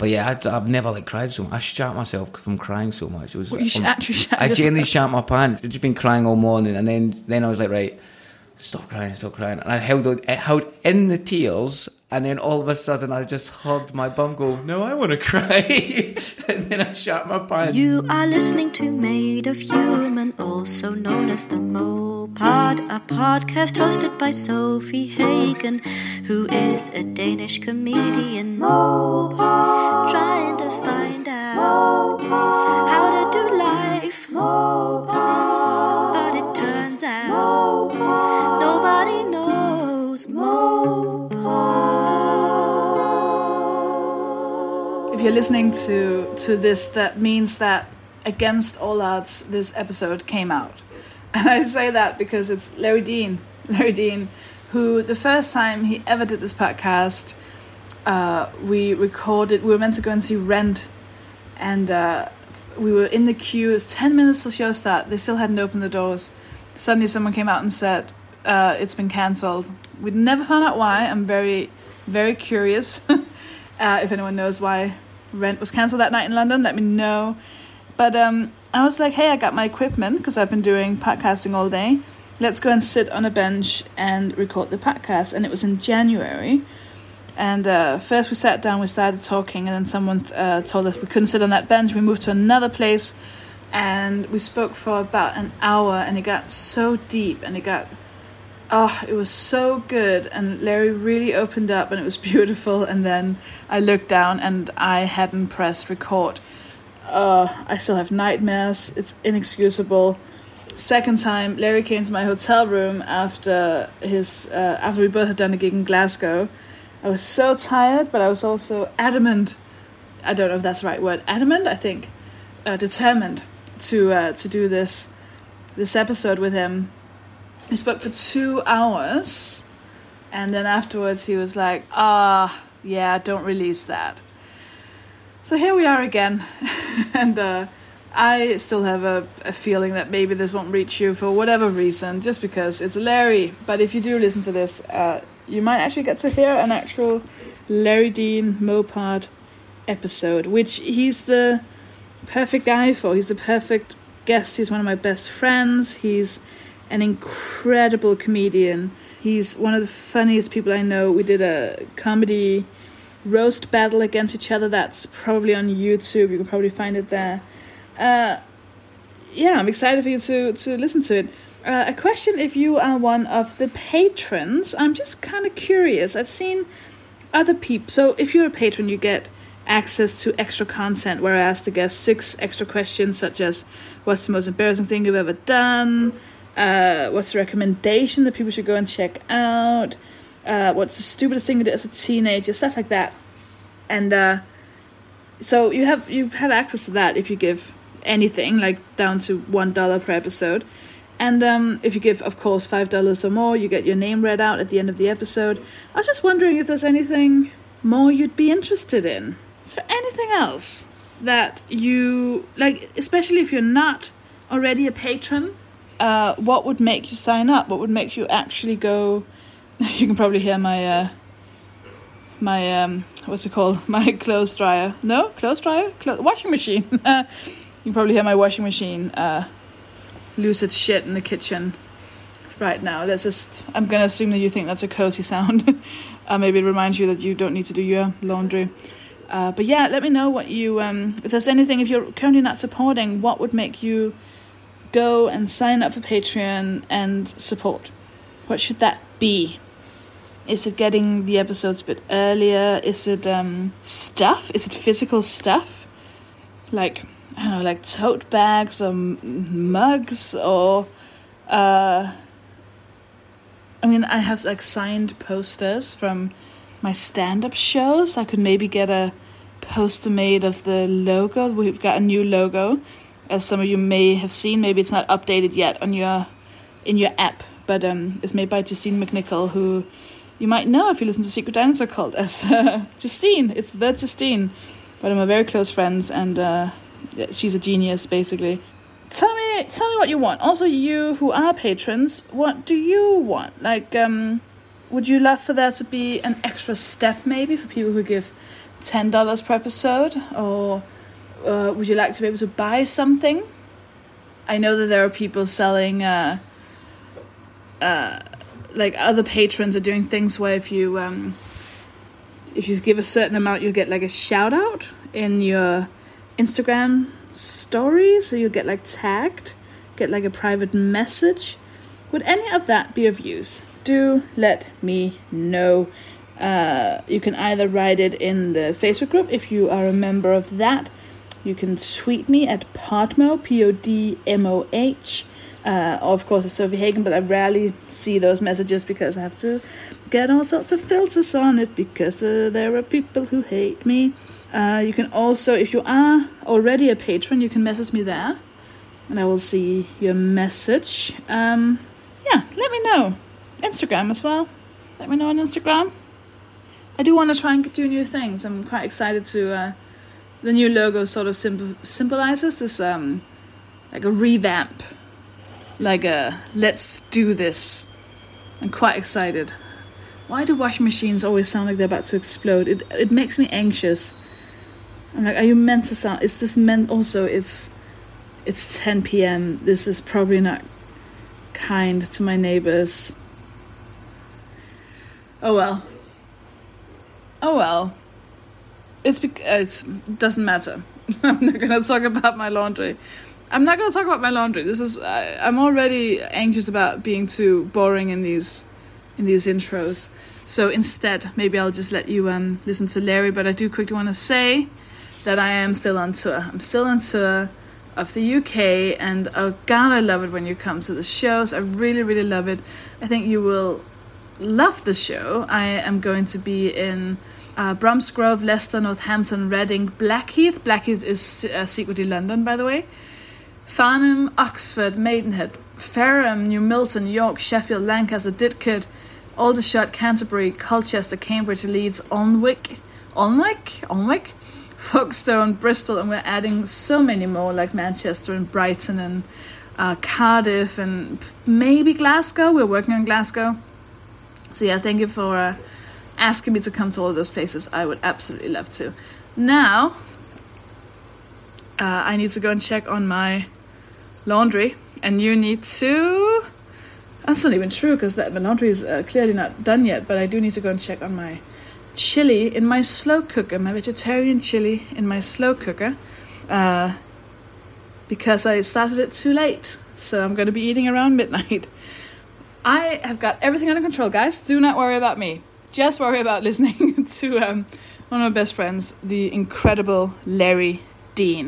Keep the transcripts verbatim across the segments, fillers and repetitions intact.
But yeah, I'd, I've never like cried so much. I shat myself from crying so much. It was. Well, you um, actually shat I yourself. genuinely shat my pants. I'd just been crying all morning, and then then I was like, right, stop crying, stop crying. And I held on, I held in the tears, and then all of a sudden I just heard my bum go, no, I want to cry. And then I shat my pants. You are listening to Made of Human, also known as the Mopod, a podcast hosted by Sophie Hagen, who is a Danish comedian. Mopod, trying to find out Mopod, how to do life. Mopod, but it turns out Mopod, nobody knows Mopod. If you're listening to, to this, that means that against all odds, this episode came out. And I say that because it's Larry Dean. Larry Dean, who the first time he ever did this podcast, uh, we recorded, we were meant to go and see Rent. And uh, we were in the queue. It was ten minutes till show start. They still hadn't opened the doors. Suddenly someone came out and said, uh, it's been cancelled. We'd never found out why. I'm very, very curious. uh, if anyone knows why Rent was cancelled that night in London, let me know. But um, I was like, hey, I got my equipment because I've been doing podcasting all day. Let's go and sit on a bench and record the podcast. And it was in January. And uh, first we sat down, we started talking, and then someone uh, told us we couldn't sit on that bench. We moved to another place, and we spoke for about an hour, and it got so deep, and it got, oh, it was so good. And Larry really opened up, and it was beautiful. And then I looked down, and I hadn't pressed record. Uh, I still have nightmares. It's inexcusable. Second time, Larry came to my hotel room after his uh, after we both had done a gig in Glasgow. I was so tired, but I was also adamant. I don't know if that's the right word. Adamant, I think. Uh, determined to uh, to do this this episode with him. We spoke for two hours, and then afterwards he was like, "Ah, yeah, don't release that." So here we are again, and uh, I still have a, a feeling that maybe this won't reach you for whatever reason, just because it's Larry. But if you do listen to this, uh, you might actually get to hear an actual Larry Dean Mopod episode, which he's the perfect guy for. He's the perfect guest. He's one of my best friends. He's an incredible comedian. He's one of the funniest people I know. We did a comedy roast battle against each other. That's probably on YouTube. You can probably find it there. Uh, yeah, I'm excited for you to, to listen to it. Uh, a question if you are one of the patrons. I'm just kind of curious. I've seen other people. So if you're a patron, you get access to extra content where I ask the guests six extra questions, such as what's the most embarrassing thing you've ever done? Uh, what's the recommendation that people should go and check out? Uh, what's the stupidest thing you did as a teenager? Stuff like that. And uh, so you have you have access to that if you give anything, like down to one dollar per episode. And um, if you give, of course, five dollars or more, you get your name read out at the end of the episode. I was just wondering if there's anything more you'd be interested in. Is there anything else that you, like, especially if you're not already a patron, uh, what would make you sign up? What would make you actually go? You can probably hear my, uh, my um, what's it called? My clothes dryer. No? Clothes dryer? Clo- washing machine. You can probably hear my washing machine uh, lose its shit in the kitchen right now. Let's just, I'm going to assume that you think that's a cozy sound. uh, maybe it reminds you that you don't need to do your laundry. Uh, but yeah, let me know what you, um, if there's anything, if you're currently not supporting, what would make you go and sign up for Patreon and support? What should that be? Is it getting the episodes a bit earlier? Is it um, stuff? Is it physical stuff? Like, I don't know, like tote bags or m- mugs or... Uh, I mean, I have like signed posters from my stand-up shows. I could maybe get a poster made of the logo. We've got a new logo, as some of you may have seen. Maybe it's not updated yet on your in your app, but um, it's made by Justine McNichol, who you might know if you listen to Secret Dinosaur Cult as uh, Justine. It's the Justine. But I'm a very close friends, and uh, she's a genius, basically. Tell me, tell me what you want. Also, you who are patrons, what do you want? Like, um, would you love for there to be an extra step, maybe, for people who give ten dollars per episode, or uh, would you like to be able to buy something? I know that there are people selling, uh, uh, like other patrons are doing things where if you um, if you give a certain amount, you'll get like a shout out in your Instagram story, so you'll get like tagged, get like a private message. Would any of that be of use? Do let me know. Uh, you can either write it in the Facebook group if you are a member of that. You can tweet me at Podmo, P O D M O H. Uh, or of course it's Sophie Hagen, but I rarely see those messages because I have to get all sorts of filters on it because uh, there are people who hate me. Uh, you can also, if you are already a patron, you can message me there and I will see your message. Um, yeah, let me know. Instagram as well. Let me know on Instagram. I do want to try and do new things. I'm quite excited to... Uh, the new logo sort of symbol- symbolizes this, um, like a revamp. Like a, let's do this. I'm quite excited. Why do washing machines always sound like they're about to explode? It it makes me anxious. I'm like, are you meant to sound... Is this meant... Also, it's it's ten p.m. This is probably not kind to my neighbors. Oh well. Oh well. It's bec- it's doesn't matter. I'm not gonna talk about my laundry. I'm not gonna talk about my laundry. This is I, I'm already anxious about being too boring in these in these intros. So instead, maybe I'll just let you um listen to Larry. But I do quickly want to say that I am still on tour. I'm still on tour of the U K, and oh God, I love it when you come to the shows. I really, really love it. I think you will love the show. I am going to be in Uh, Bromsgrove, Leicester, Northampton, Reading, Blackheath. Blackheath is uh, secretly London, by the way. Farnham, Oxford, Maidenhead, Fareham, New Milton, York, Sheffield, Lancaster, Didcot, Aldershot, Canterbury, Colchester, Cambridge, Leeds, Alnwick, Alnwick, Alnwick, Folkestone, Bristol, and we're adding so many more like Manchester and Brighton and uh, Cardiff and maybe Glasgow. We're working on Glasgow. So yeah, thank you for... Uh, asking me to come to all of those places. I would absolutely love to. Now, uh, I need to go and check on my laundry, and you need to... That's not even true, because my laundry is uh, clearly not done yet, but I do need to go and check on my chili in my slow cooker, my vegetarian chili in my slow cooker, uh, because I started it too late, so I'm going to be eating around midnight. I have got everything under control, guys. Do not worry about me. Just worry about listening to um, one of my best friends, the incredible Larry Dean.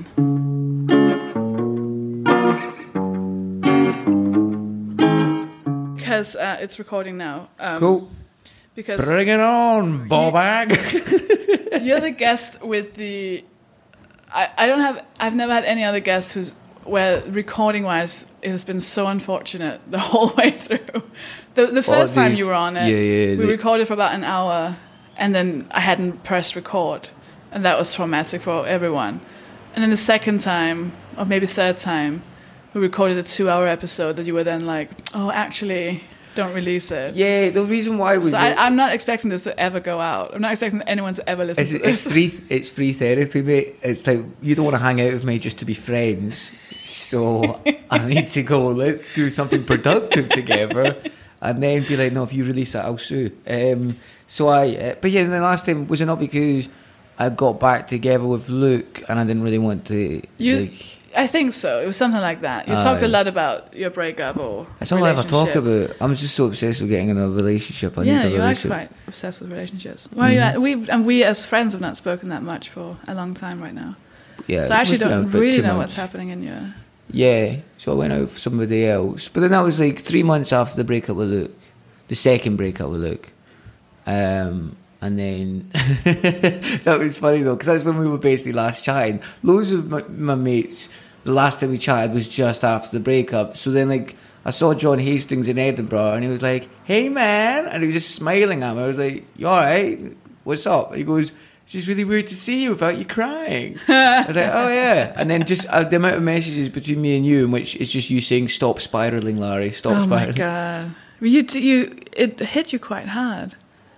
Because uh, it's recording now. Um, cool. Because bring it on, ball bag. You're the guest with the... I, I don't have... I've never had any other guest who's... Where recording-wise, it has been so unfortunate the whole way through. The the first well, time you were on it, yeah, yeah, we the, recorded for about an hour, and then I hadn't pressed record, and that was traumatic for everyone. And then the second time, or maybe third time, we recorded a two-hour episode that you were then like, oh, actually, don't release it. Yeah, the reason why was... So I, I'm not expecting this to ever go out. I'm not expecting anyone to ever listen it's, to this. It's free, it's free therapy, mate. It's like, you don't want to hang out with me just to be friends. So I need to go, let's do something productive together. And then be like, no, if you release it, I'll sue. Um, so I... Uh, but yeah, the last time, was it not because I got back together with Luke and I didn't really want to... You... Like, I think so. It was something like that. You uh, talked a lot about your breakup or That's all I ever talk about. I'm just so obsessed with getting in a relationship. I yeah, need a you relationship. are quite obsessed with relationships. Where mm-hmm. are you at? We and we as friends have not spoken that much for a long time right now. Yeah, so I actually don't really know months. what's happening in your... Yeah, so I went out with somebody else. But then that was like three months after the breakup with Luke. The second breakup with Luke. Um... And then, that was funny though, because that's when we were basically last chatting. Loads of my, my mates, the last time we chatted was just after the breakup. So then, like, I saw John Hastings in Edinburgh, and he was like, "Hey, man," and he was just smiling at me. I was like, "You all right? What's up?" He goes, "It's just really weird to see you without you crying." I was like, "Oh yeah," and then just uh, the amount of messages between me and you, in which is just you saying, "Stop spiraling, Larry. Stop oh spiraling." Oh my god, you you it hit you quite hard.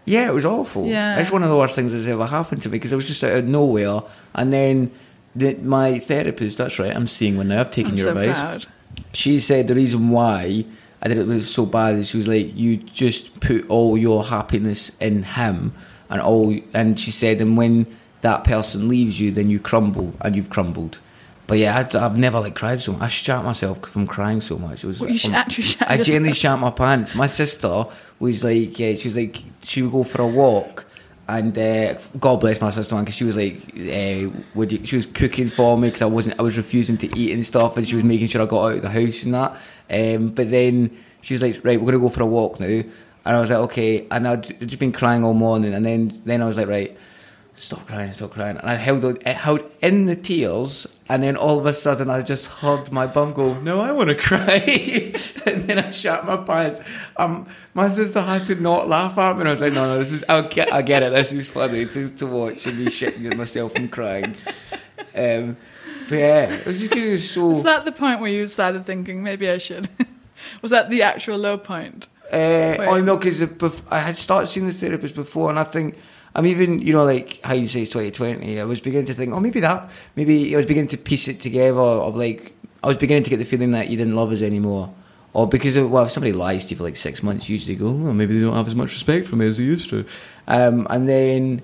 Yeah, it was awful. Yeah. It's one of the worst things that's ever happened to me because I was just out of nowhere. And then the, my therapist, that's right, I'm seeing one now, I've taken I'm your so advice. proud. She said the reason why I did it was so bad is she was like, you just put all your happiness in him. And all, and she said, and when that person leaves you, then you crumble, and you've crumbled. But yeah, I'd, I've never like cried so much. I shat myself from crying so much. It was. Well, you um, actually shat I yourself. genuinely shat my pants. My sister was like, yeah, she was like, she would go for a walk, and uh, God bless my sister, man, because she was like, uh, would you, she was cooking for me because I wasn't, I was refusing to eat and stuff, and she was making sure I got out of the house and that. Um, but then she was like, right, we're gonna go for a walk now. And I was like, okay. And I'd just been crying all morning. And then, then I was like, right, stop crying, stop crying. And I held out, I held in the tears. And then all of a sudden, I just heard my bum go, no, I want to cry. And then I shat my pants. Um, my sister had to not laugh at me. And I was like, no, no, this is, I'll get, I get it. This is funny to, to watch and me shitting myself and crying. Um, but yeah, it was just because it was so... Is that the point where you started thinking, maybe I should? Was that the actual low point? Uh, oh no, because I had started seeing the therapist before, and I think I'm even, you know, like how you say twenty twenty. I was beginning to think, oh, maybe that, maybe I was beginning to piece it together. Of like, I was beginning to get the feeling that you didn't love us anymore, or because of, well, if somebody lies to you for like six months, you usually go, well, maybe they don't have as much respect for me as they used to. Um, and then,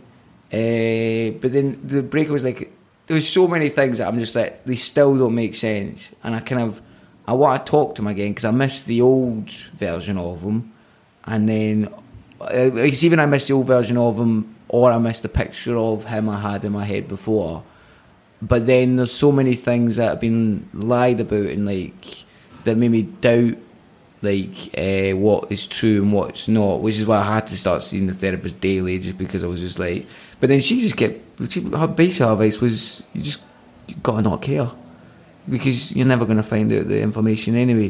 uh, but then the break was like, there was so many things that I'm just like, they still don't make sense, and I kind of. I want to talk to him again because I miss the old version of him, and then uh, because even I miss the old version of him, or I miss the picture of him I had in my head before. But then there's so many things that have been lied about and like that made me doubt like uh, what is true and what's not, which is why I had to start seeing the therapist daily, just because I was just like. But then she just kept. She, her basic advice was, you just you gotta not care. Because you're never going to find out the information anyway.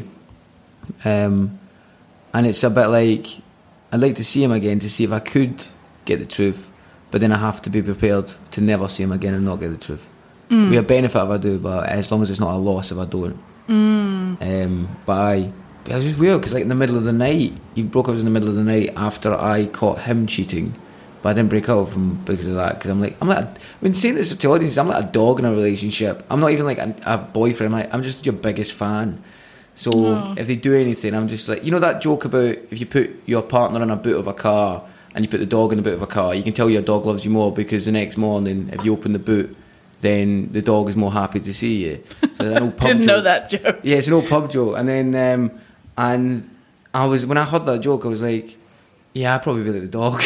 Um, and it's a bit like, I'd like to see him again to see if I could get the truth, but then I have to be prepared to never see him again and not get the truth. Mm. Be a benefit if I do, but as long as it's not a loss if I don't. Mm. Um, but I, it was just weird, because like in the middle of the night, he broke up in the middle of the night after I caught him cheating. But I didn't break up with him because of that. Because I'm like, I'm like, a, I've been saying this to audiences. I'm like a dog in a relationship. I'm not even like a, a boyfriend. I'm, like, I'm just your biggest fan. So oh. if they do anything, I'm just like, you know that joke about if you put your partner in a boot of a car and you put the dog in the boot of a car, you can tell your dog loves you more because the next morning, if you open the boot, then the dog is more happy to see you. So an old pub Didn't joke. know that joke. Yeah, it's an old pub joke. And then, um, and I was when I heard that joke, I was like, yeah, I'd probably be like the dog.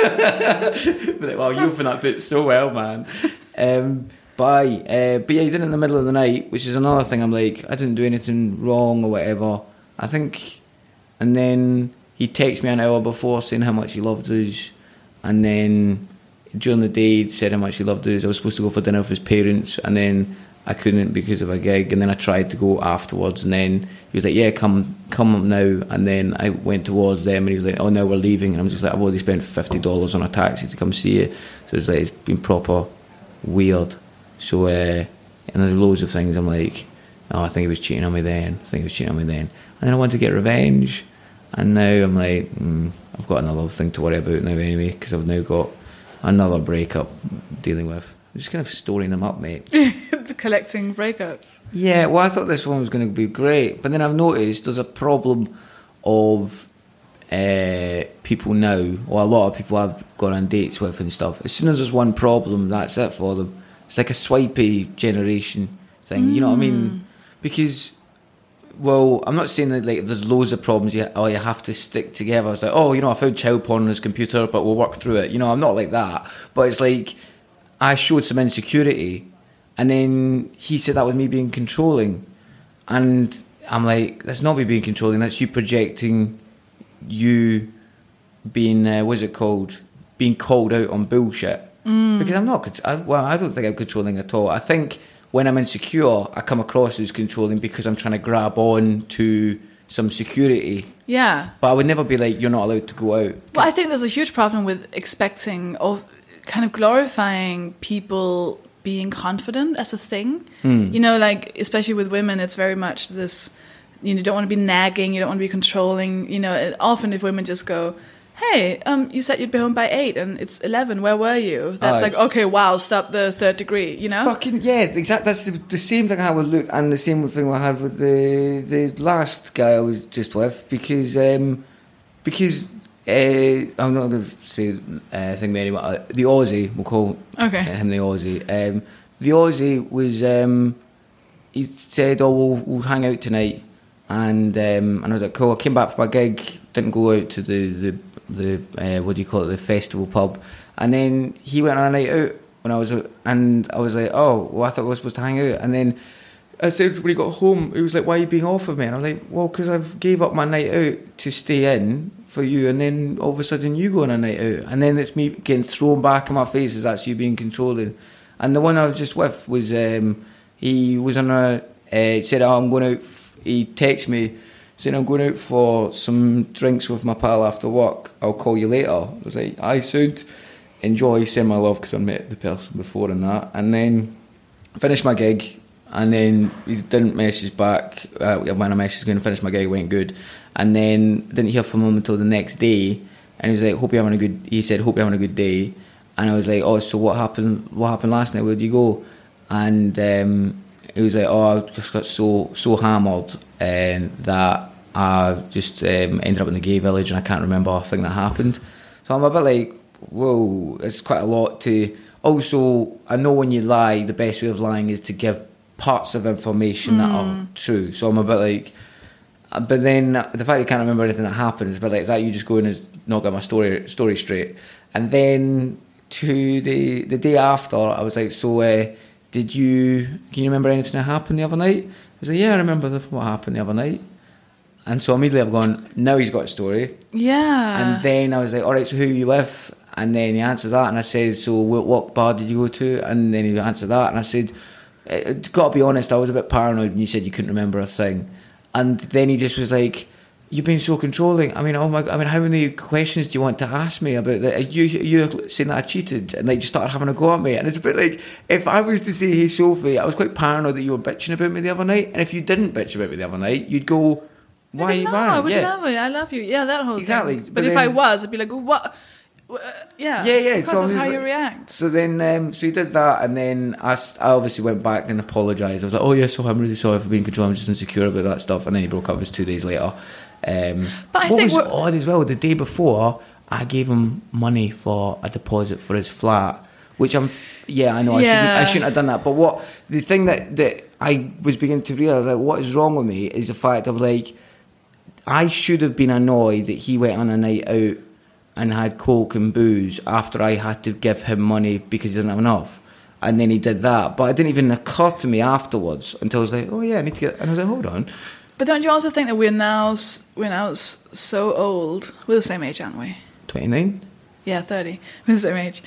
But like, wow, you opened that bit so well, man. Um, but, I, uh, but yeah, he did it in the middle of the night, which is another thing. I'm like, I didn't do anything wrong or whatever. I think, and then he texted me an hour before saying how much he loved us, and then during the day he said how much he loved us. I was supposed to go for dinner with his parents, and then I couldn't because of a gig, and then I tried to go afterwards, and then he was like, yeah, come come now, and then I went towards them, and he was like, oh, now we're leaving, and I'm just like, I've already spent fifty dollars on a taxi to come see you, so it's like, it's been proper weird. So, uh, and there's loads of things I'm like, oh, I think he was cheating on me then, I think he was cheating on me then, and then I wanted to get revenge, and now I'm like, mm, I've got another thing to worry about now anyway, because I've now got another breakup dealing with. I'm just kind of storing them up, mate. Collecting breakups. Yeah, well, I thought this one was going to be great, but then I've noticed there's a problem of uh, people now, or a lot of people I've gone on dates with and stuff. As soon as there's one problem, that's it for them. It's like a swipey generation thing, mm. you know what I mean? Because, well, I'm not saying that like if there's loads of problems, you, oh, you have to stick together. It's like, oh, you know, I found child porn on his computer, but we'll work through it. You know, I'm not like that. But it's like, I showed some insecurity, and then he said that was me being controlling, and I'm like, that's not me being controlling, that's you projecting you being uh, what's it called being called out on bullshit. Mm. Because I'm not I, well I don't think I'm controlling at all. I think when I'm insecure I come across as controlling because I'm trying to grab on to some security. Yeah, but I would never be like, you're not allowed to go out. Well, I think there's a huge problem with expecting or kind of glorifying people being confident as a thing. Mm. You know, like, especially with women, it's very much this, you know, you don't want to be nagging, you don't want to be controlling. You know, often if women just go, hey, um, you said you'd be home by eight and it's eleven. Where were you? That's Aye. like, okay, wow, stop the third degree, you know? Fucking yeah, exactly. That's the, the same thing I would look, and the same thing I had with the the last guy I was just with, because um, because uh, I'm not going to say uh, thing anymore. Uh, the Aussie, we'll call Okay. him the Aussie. Um, the Aussie was um, he said, "Oh, we'll, we'll hang out tonight," and um, and I was like, "Cool." I came back from my gig, didn't go out to the the. the uh, what do you call it, the festival pub, and then he went on a night out when I was out, and I was like, oh, well, I thought we were supposed to hang out, and then I said when he got home, he was like, why are you being off of me? And I'm like, well, because I've gave up my night out to stay in for you, and then all of a sudden you go on a night out, and then it's me getting thrown back in my face as that's you being controlling. And the one I was just with was um, he was on a uh, said, oh, I'm going out, he texted me saying I'm going out for some drinks with my pal after work, I'll call you later. I was like, aye, soon. Enjoy, send my love, because I met the person before and that. And then finished my gig, and then he didn't message back. Uh, when I messaged going to finish my gig, it went good. And then didn't hear from him until the next day. And he was like, hope you're having a good, he said, hope you're having a good day. And I was like, oh, so what happened, what happened last night? Where'd you go? And um, he was like, oh, I just got so, so hammered and that I just um, ended up in the gay village and I can't remember a thing that happened. So I'm a bit like, whoa, it's quite a lot to... Also, I know when you lie, the best way of lying is to give parts of information mm. that are true. So I'm a bit like... But then the fact you can't remember anything that happened is a bit like, is that you just going and not get my story story straight? And then to the the day after, I was like, so uh, did you... Can you remember anything that happened the other night? I was like, yeah, I remember the, what happened the other night. And so immediately I've gone, now he's got a story. Yeah. And then I was like, all right, so who are you with? And then he answered that, and I said, so what, what bar did you go to? And then he answered that, and I said, got to be honest, I was a bit paranoid when you said you couldn't remember a thing. And then he just was like, you've been so controlling. I mean, oh my God, I mean, how many questions do you want to ask me about that? Are you, you're saying that I cheated? And like, just started having a go at me. And it's a bit like, if I was to say, hey, Sophie, I was quite paranoid that you were bitching about me the other night. And if you didn't bitch about me the other night, you'd go... Why no, I would yeah. love it. I love you. Yeah, that whole exactly. thing. But, but if then, I was, I'd be like, what? Uh, yeah, yeah, yeah. So that's how like, you react. So then, um, so he did that, and then I, I obviously went back and apologised. I was like, oh yeah, so I'm really sorry for being controlled. I'm just insecure about that stuff. And then he broke up. It was two days later. Um, but I what think was odd as well, the day before, I gave him money for a deposit for his flat, which I'm, yeah, I know, yeah. I shouldn't, I shouldn't have done that. But what the thing that that I was beginning to realise, like, what is wrong with me is the fact of like. I should have been annoyed that he went on a night out and had coke and booze after I had to give him money because he didn't have enough. And then he did that. But it didn't even occur to me afterwards until I was like, oh yeah, I need to get... And I was like, hold on. But don't you also think that we're now, we're now so old? We're the same age, aren't we? twenty-nine? Yeah, thirty. We're the same age.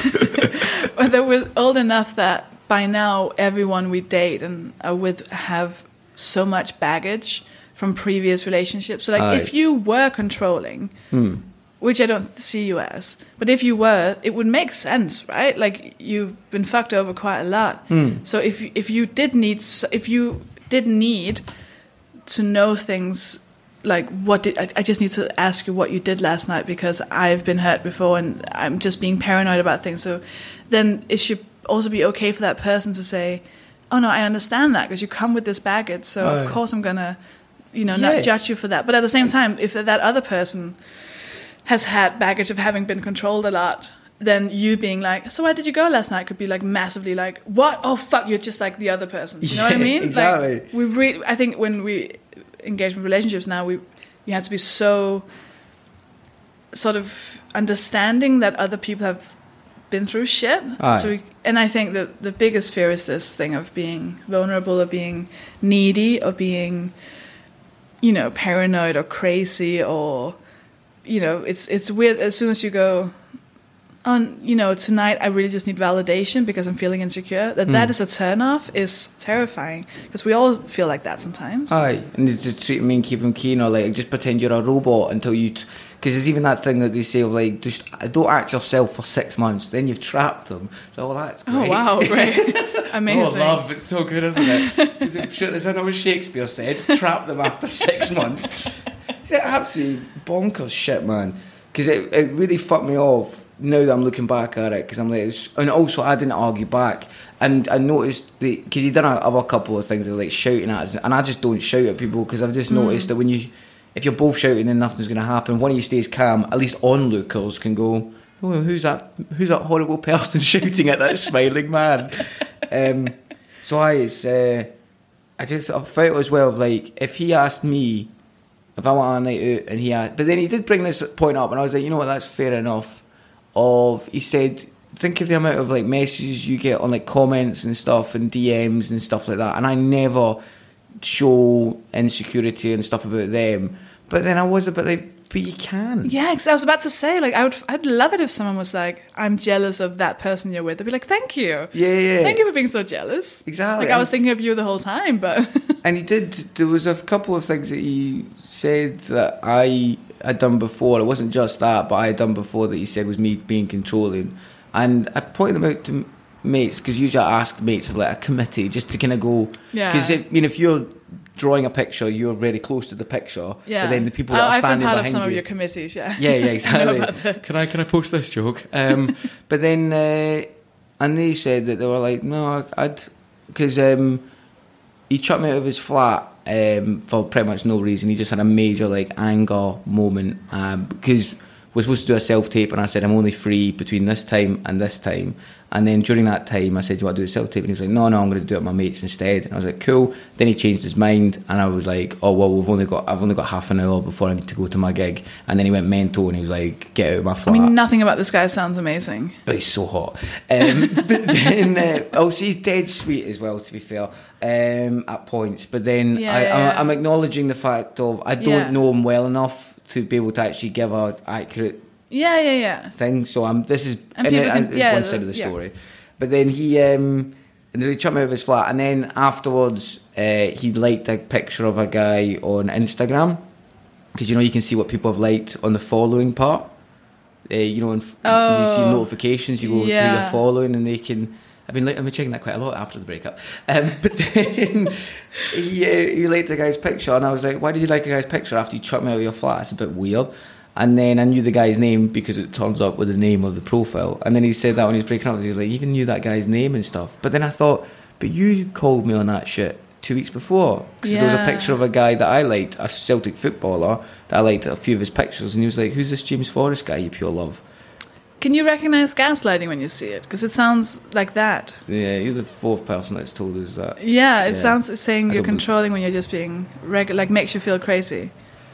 But that we're old enough that by now everyone we date and are with have so much baggage from previous relationships. So like Aye. If you were controlling, hmm. which I don't see you as, but if you were, it would make sense, right? Like you've been fucked over quite a lot. Hmm. So if if you did need if you did need to know things like what did I, I just need to ask you what you did last night because I've been hurt before and I'm just being paranoid about things. So then it should also be okay for that person to say, oh no, I understand that because you come with this baggage. So Aye. Of course I'm gonna you know, yeah. not judge you for that. But at the same time, if that other person has had baggage of having been controlled a lot, then you being like, so where did you go last night? Could be like massively like, what? Oh, fuck, you're just like the other person. You know yeah, what I mean? Exactly. Like, we re- I think when we engage in relationships now, we you have to be so sort of understanding that other people have been through shit. So we, and I think that the biggest fear is this thing of being vulnerable or being needy or being... you know, paranoid or crazy or, you know, it's it's weird as soon as you go, on, you know, tonight I really just need validation because I'm feeling insecure, that mm. that is a turn-off is terrifying because we all feel like that sometimes. Aye, and to treat me and keep them keen or like just pretend you're a robot until you... T- Because there's even that thing that they say of like, just don't act yourself for six months, then you've trapped them. So, oh, that's great. Oh, wow, great. Amazing. Oh, love, it's so good, isn't it? Sure, is that not what Shakespeare said? Trap them after six months. It's absolutely bonkers shit, man. because it, it really fucked me off now that I'm looking back at it, because I'm like, it's, and also I didn't argue back, and I noticed that because he done a, a couple of things of like shouting at us, and I just don't shout at people because I've just Mm. noticed that when you, if you're both shouting, then nothing's going to happen. One of you stays calm, at least onlookers can go, oh, who's that? Who's that horrible person shouting at that smiling man? Um, so I, it's, uh, I just I felt as well of like if he asked me if I want a night out, and he had, but then he did bring this point up, and I was like, you know what, that's fair enough. Of he said, think of the amount of like messages you get on like comments and stuff and D Ms and stuff like that, and I never show insecurity and stuff about them. But then I was a bit like, but you can. Yeah, because I was about to say, like, I would, I'd love it if someone was like, "I'm jealous of that person you're with." I'd be like, "Thank you, Yeah, yeah. thank you for being so jealous." Exactly. Like I was thinking of you the whole time, but And he did. There was a couple of things that he said that I had done before. It wasn't just that, but I had done before that he said was me being controlling. And I pointed them out to mates, because usually I ask mates of like a committee just to kind of go. Yeah. Because I mean, if you're drawing a picture, you're very close to the picture. yeah. But then the people Oh, that are I've been standing part behind of some you. of your committees. Yeah. Yeah, yeah, I know exactly. about that. Can I can I post this joke? Um, but then, uh, and they said that they were like, no, I'd, because um, he chucked me out of his flat um, for pretty much no reason. He just had a major like anger moment um, because we're supposed to do a self tape, and I said I'm only free between this time and this time. And then during that time, I said, do you want to do a self tape? And he was like, no, no, I'm going to do it with my mates instead. And I was like, cool. Then he changed his mind, and I was like, oh well, we've only got I've only got half an hour before I need to go to my gig. And then he went mental, and he was like, get out of my I flat. mean, nothing about this guy sounds amazing. Oh, he's so hot. Um, but then, uh, also he's dead sweet as well, to be fair, um, at points. But then Yeah, I, yeah, I'm, yeah. I'm acknowledging the fact of I don't Yeah. know him well enough to be able to actually give a accurate Yeah, yeah, yeah. thing. So I'm. This is And in people it- can- and yeah, one side of the yeah. story. But then he, um, and then he chucked me out of his flat, and then afterwards uh, he liked a picture of a guy on Instagram, because you know you can see what people have liked on the following part. Uh, you know, when f- when you see Oh, notifications, you go through yeah. the following, and they can. I've been, I've been checking that quite a lot after the breakup. Um, but then he, uh, he liked the guy's picture, and I was like, "Why did you like a guy's picture after you chucked me out of your flat? It's a bit weird." And then I knew the guy's name because it turns up with the name of the profile. And then he said that when he was breaking up, he was like, "You even knew that guy's name and stuff." But then I thought, "But you called me on that shit two weeks before, because there was a Yeah. picture of a guy that I liked, a Celtic footballer that I liked a few of his pictures, and he was like, 'Who's this James Forrest guy, you pure love?'" Can you recognize gaslighting when you see it? Because it sounds like that. Yeah, you're the fourth person that's told us that. Yeah, it Yeah. sounds it's saying I you're don't believe- controlling when you're just being regular, like makes you feel crazy.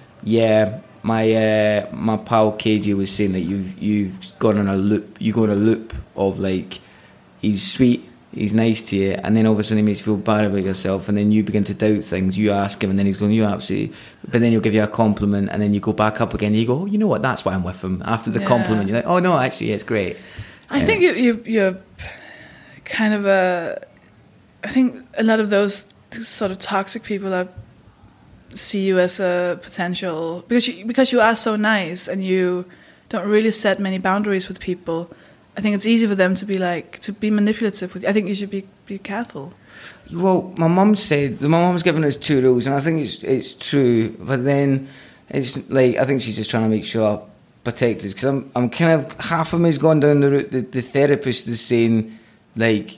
Yeah, my uh, my pal K J was saying that you've you've gone on a loop. You go on a loop of like, he's sweet, he's nice to you, and then all of a sudden he makes you feel bad about yourself, and then you begin to doubt things. You ask him, and then he's going, "You absolutely," but then he'll give you a compliment, and then you go back up again. And you go, "Oh, you know what? That's why I'm with him." After the Yeah. compliment, you're like, "Oh no, actually, it's great." I Yeah. think you, you you're kind of a. I think a lot of those sort of toxic people are see you as a potential because you because you are so nice and you don't really set many boundaries with people. I think it's easy for them to be like to be manipulative with you. I think you should be be careful. Well, my mum said my mum's given us two rules, and I think it's it's true. But then it's like I think she's just trying to make sure I protect us, because I'm I'm kind of half of me has gone down the route that the therapist is saying like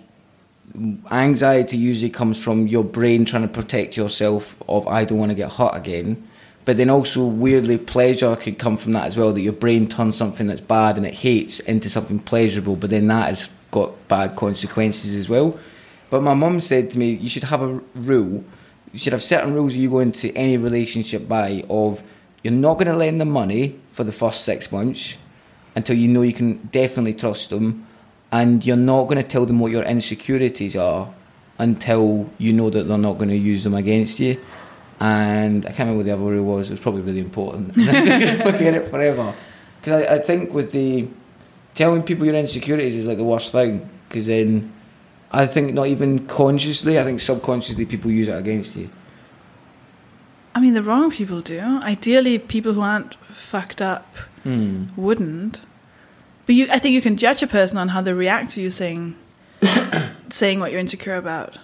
anxiety usually comes from your brain trying to protect yourself of I don't want to get hurt again. But then also weirdly pleasure could come from that as well, that your brain turns something that's bad and it hates into something pleasurable, but then that has got bad consequences as well. But my mum said to me, you should have a rule, you should have certain rules you go into any relationship by of you're not going to lend them money for the first six months until you know you can definitely trust them, and you're not going to tell them what your insecurities are until you know that they're not going to use them against you. And I can't remember what the other rule was. It was probably really important. And I'm just going to forget it forever. Because I, I think with the telling people your insecurities is like the worst thing. Because then I think not even consciously, I think subconsciously people use it against you. I mean, the wrong people do. Ideally, people who aren't fucked up Hmm. wouldn't. But you, I think you can judge a person on how they react to you saying saying what you're insecure about.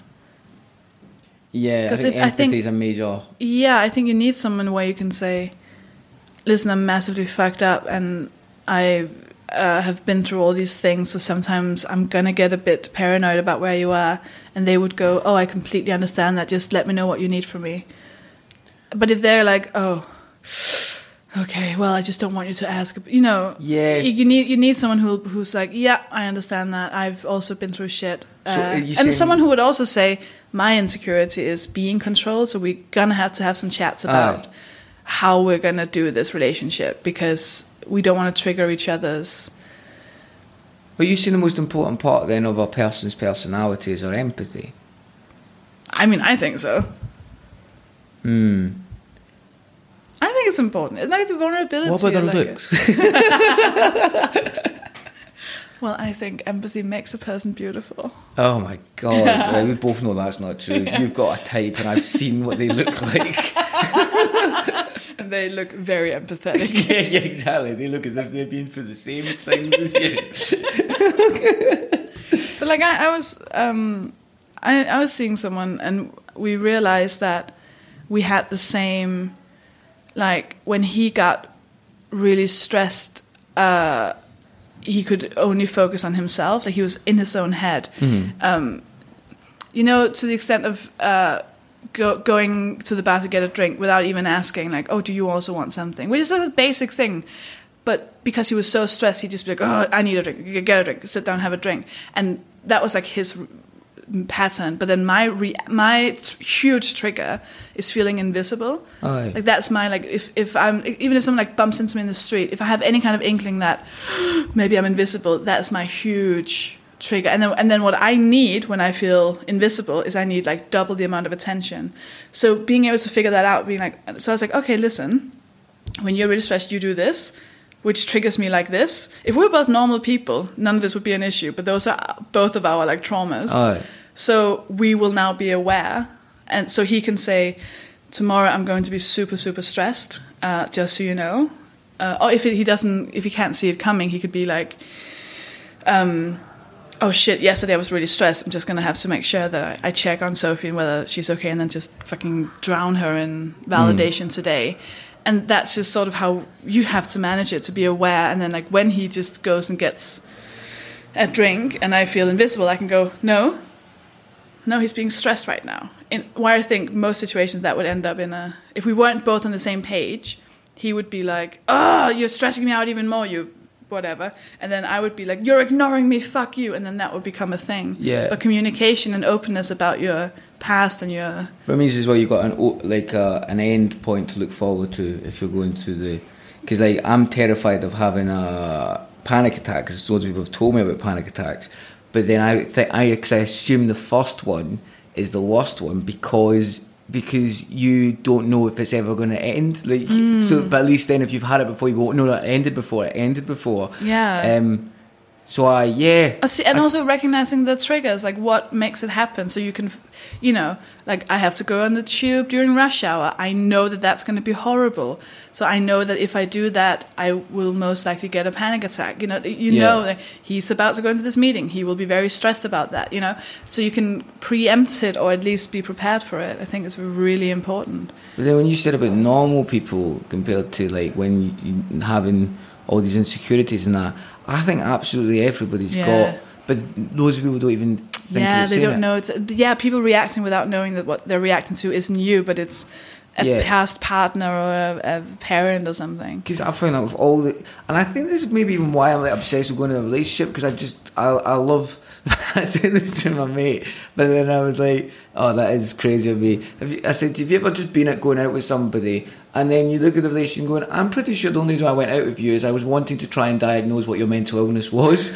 Yeah, I 'Cause think if- I empathy think- is a major... Yeah, I think you need someone where you can say, listen, I'm massively fucked up, and I uh, have been through all these things, so sometimes I'm gonna get a bit paranoid about where you are, and they would go, oh, I completely understand that, just let me know what you need from me. But if they're like, oh, okay, well, I just don't want you to ask, you know, yeah, you, you need you need someone who who's like, yeah, I understand that, I've also been through shit. So uh, and saying- someone who would also say, my insecurity is being controlled, so we're gonna have to have some chats about Ah. how we're gonna do this relationship, because we don't want to trigger each other's. Well, you see, the most important part then of a person's personality is our empathy. I mean, I think so. Hmm. I think it's important. It's like the vulnerability. What about their like looks? Well, I think empathy makes a person beautiful. Oh my god! Well, we both know that's not true. You've got a type, and I've seen what they look like. And they look very empathetic. yeah, yeah, exactly. They look as if they've been through the same thing as you. But like I, I was, um, I, I was seeing someone, and we realized that we had the same. Like when he got really stressed, uh, he could only focus on himself. Like he was in his own head. Mm-hmm. Um, you know, to the extent of uh, go, going to the bar to get a drink without even asking, like, "Oh, do you also want something?" Which is a basic thing. But because he was so stressed, he'd just be like, "Oh, I need a drink. Get a drink. Sit down, have a drink." And that was like his pattern. But then my re- my t- huge trigger is feeling invisible. Aye. Like that's my like if if I'm even if someone like bumps into me in the street, if I have any kind of inkling that maybe I'm invisible, that's my huge trigger. And then and then what I need when I feel invisible is I need like double the amount of attention. So being able to figure that out, being like, so I was like, okay, listen, when you're really stressed, you do this, which triggers me like this. If we were both normal people, none of this would be an issue. But those are both of our like traumas. Aye. So we will now be aware. And so he can say, tomorrow I'm going to be super, super stressed, uh, just so you know. Uh, or if it, he doesn't, if he can't see it coming, he could be like, um, oh shit, yesterday I was really stressed. I'm just going to have to make sure that I, I check on Sophie and whether she's okay, and then just fucking drown her in validation mm. today. And that's just sort of how you have to manage it, to be aware. And then like when he just goes and gets a drink and I feel invisible, I can go, no, no, he's being stressed right now. In where I think most situations that would end up in a, if we weren't both on the same page, he would be like, oh, you're stressing me out even more, you whatever. And then I would be like, you're ignoring me, fuck you. And then that would become a thing. Yeah. But communication and openness about your past and your... But it means as well you've got an o- like a, an end point to look forward to if you're going to the... Because like I'm terrified of having a panic attack, because loads of people have told me about panic attacks. But then I think I, because I assume the first one is the worst one because because you don't know if it's ever going to end. Like mm. so, but at least then if you've had it before, you go, no, no, it ended before. It ended before. Yeah. Um. So I yeah. I see, and I, also recognizing the triggers, like what makes it happen, so you can, you know, like I have to go on the tube during rush hour. I know that that's going to be horrible. So I know that if I do that, I will most likely get a panic attack. You know, you yeah. know that he's about to go into this meeting. He will be very stressed about that, you know. So you can preempt it or at least be prepared for it. I think it's really important. But then when you said about normal people compared to like when you having all these insecurities and that, I think absolutely everybody's yeah. got, but those people don't even think yeah, they don't it. know. It's, yeah, people reacting without knowing that what they're reacting to isn't you, but it's a yeah. past partner or a, a parent or something. Because I find out with all the, and I think this is maybe even why I'm like obsessed with going in a relationship, because I just I I love. I said this to my mate, but then I was like, "Oh, that is crazy of me." Have you, I said, "Have you ever just been at going out with somebody, and then you look at the relationship going, I'm pretty sure the only reason I went out with you is I was wanting to try and diagnose what your mental illness was."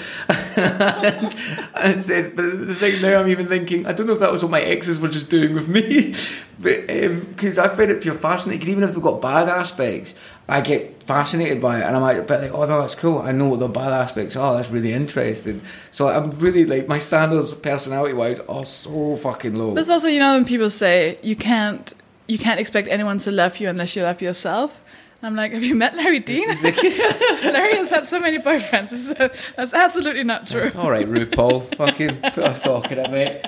and I said, but the thing now I'm even thinking, I don't know if that was what my exes were just doing with me, but because um, I find it pure fascinating. Because even if they've got bad aspects, I get fascinated by it, and I'm like, but like, oh no, that's cool. I know what the bad aspects are. That's really interesting. So I'm really like, my standards, personality-wise, are so fucking low. But it's also, you know, when people say you can't, you can't expect anyone to love you unless you love yourself. I'm like, have you met Larry Dean? Larry has had so many boyfriends. So that's absolutely not true. All right, RuPaul, fucking put a sock in it, mate.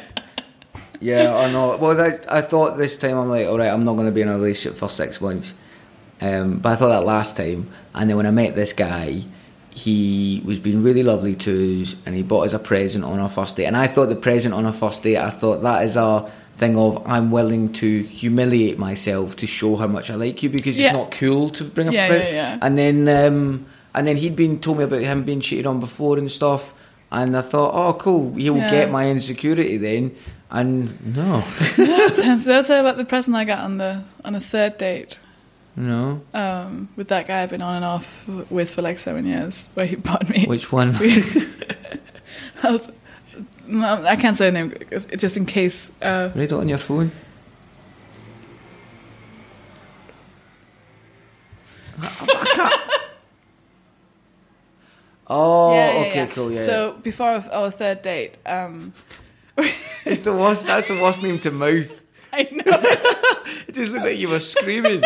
Yeah, I know. Well, that, I thought this time I'm like, all right, I'm not going to be in a relationship for six months. Um, but I thought that last time, and then when I met this guy, he was being really lovely to us, and he bought us a present on our first date. And I thought the present on our first date, I thought that is a thing of I'm willing to humiliate myself to show how much I like you, because Yeah. it's not cool to bring a Yeah, present. yeah, yeah. And then um, and then he'd been told me about him being cheated on before and stuff, and I thought, oh cool, he'll Yeah. get my insecurity then. And no, That's I'll tell you about the present I got on the on a third date. no. Um, with that guy I've been on and off w- with for like seven years, where he bought me. Which one? I, was, no, I can't say the name, 'cause it's just in case. Uh, Read it on your phone. Oh, yeah, yeah, okay, yeah. cool, yeah. So before our, our third date, um, It's the worst. That's the worst name to mouth. I know. It just looked like you were screaming.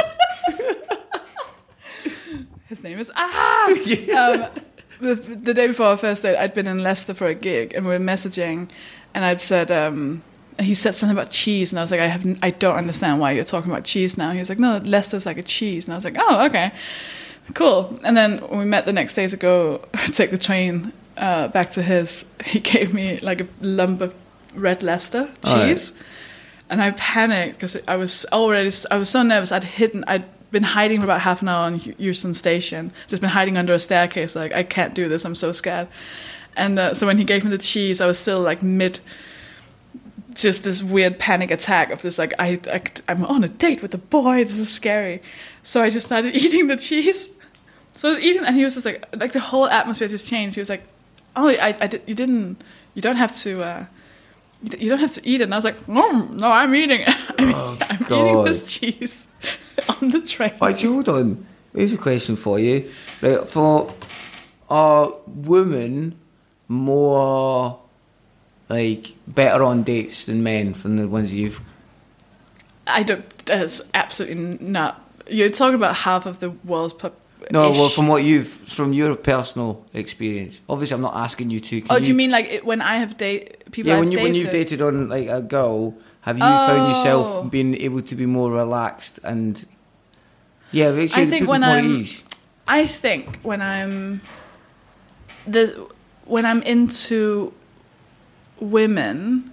His name is Ah. um, the, the day before our first date, I'd been in Leicester for a gig, and we were messaging, and I'd said, um, he said something about cheese, and I was like, I have, n- I don't understand why you're talking about cheese now. He was like, no, Leicester's like a cheese, and I was like, oh, okay, cool. And then when we met the next day to go take the train uh, back to his, he gave me like a lump of red Leicester cheese, Oh, yeah. and I panicked because I was already, I was so nervous. I'd hidden, I'd been hiding for about half an hour on Euston Station. Just been hiding under a staircase. Like, I can't do this. I'm so scared. And uh, so when he gave me the cheese, I was still like mid, just this weird panic attack of this like, I, I I'm on a date with a boy. This is scary. So I just started eating the cheese. So I was eating, and he was just like, like the whole atmosphere just changed. He was like, oh, I, I did, you didn't, you don't have to. Uh, You don't have to eat it. And I was like, no, no, I'm eating it. I'm, Oh, I'm God. eating this cheese on the train. Right, so hold on. Here's a question for you. Right, for are women more like better on dates than men from the ones you've? I don't. That's absolutely not. You're talking about half of the world's pop. No, well, from what you've, from your personal experience. Obviously, I'm not asking you to. Can Oh, do you mean like it, when I have date people? Yeah, I've when you when dated? you've dated on like a girl, have you found Oh. yourself being able to be more relaxed and? Yeah, actually, I think put when more at I'm- ease. I think when I'm the when I'm into women,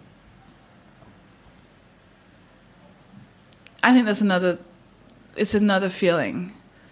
I think that's another. It's another feeling.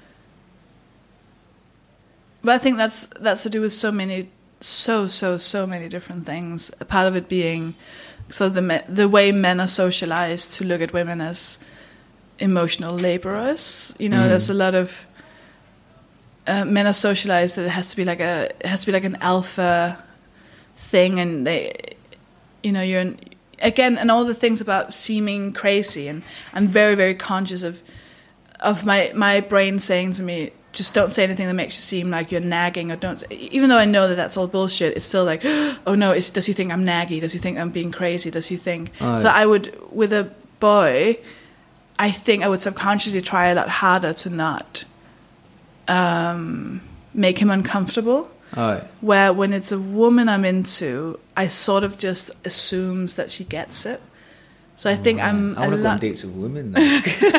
But I think that's that's to do with so many, so so so many different things. A part of it being, so the me- the way men are socialized to look at women as emotional laborers. You know, Mm. there's a lot of uh, men are socialized that it has to be like a it has to be like an alpha thing, and they, you know, you're an, again, and all the things about seeming crazy, and I'm very very conscious of of my my brain saying to me, just don't say anything that makes you seem like you're nagging, or don't. Even though I know that that's all bullshit, it's still like, oh no, is, does he think I'm naggy? Does he think I'm being crazy? Does he think? Oh, So yeah. I would, with a boy, I think I would subconsciously try a lot harder to not um, make him uncomfortable. Alright. Where when it's a woman I'm into, I sort of just assumes that she gets it. So I think I'm I a want to go on lot. dates with women. Now.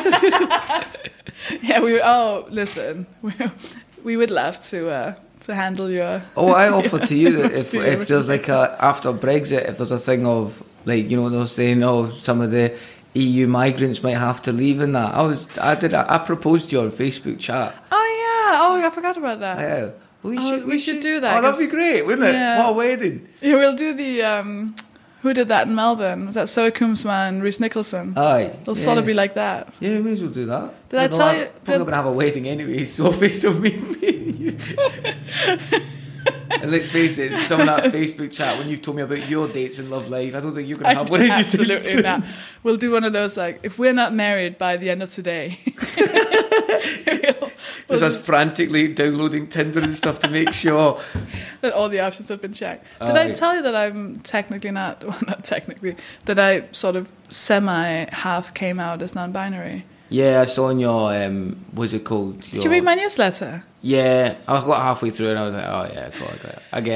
Yeah, we. Oh, listen, we, we would love to uh, to handle your. Oh, I offer to you that if, Studio if there's like a after Brexit, if there's a thing of like, you know, they're saying, oh, some of the E U migrants might have to leave and that. I was I did I, I proposed to you on Facebook chat. Oh yeah. Oh, I forgot about that. Yeah. We Oh, should we should do that, Oh, that'd be 'cause- great, wouldn't it? Yeah. What a wedding. Yeah, we'll do the. Um, who did that in Melbourne? Was that Zoe Koomsma and Reese Nicholson? Aye. It'll yeah. sort of be like that. Yeah, we may as well do that. Did I We're tell not- you Probably that- not going to have a wedding anyway, so face will meet me. And let's face it, some of that Facebook chat, when you've told me about your dates in love life, I don't think you're going to have one anytime Absolutely soon. not. We'll do one of those like, if we're not married by the end of today. we'll, Just we'll us frantically downloading Tinder and stuff to make sure. that all the options have been checked. Did I Aye. tell you that I'm technically not, well, not technically, that I sort of semi-half came out as non-binary? Yeah, I saw on your, um, what's it called? Your, Did you read my newsletter? Yeah, I got halfway through and I was like, oh yeah, cool, I get it. I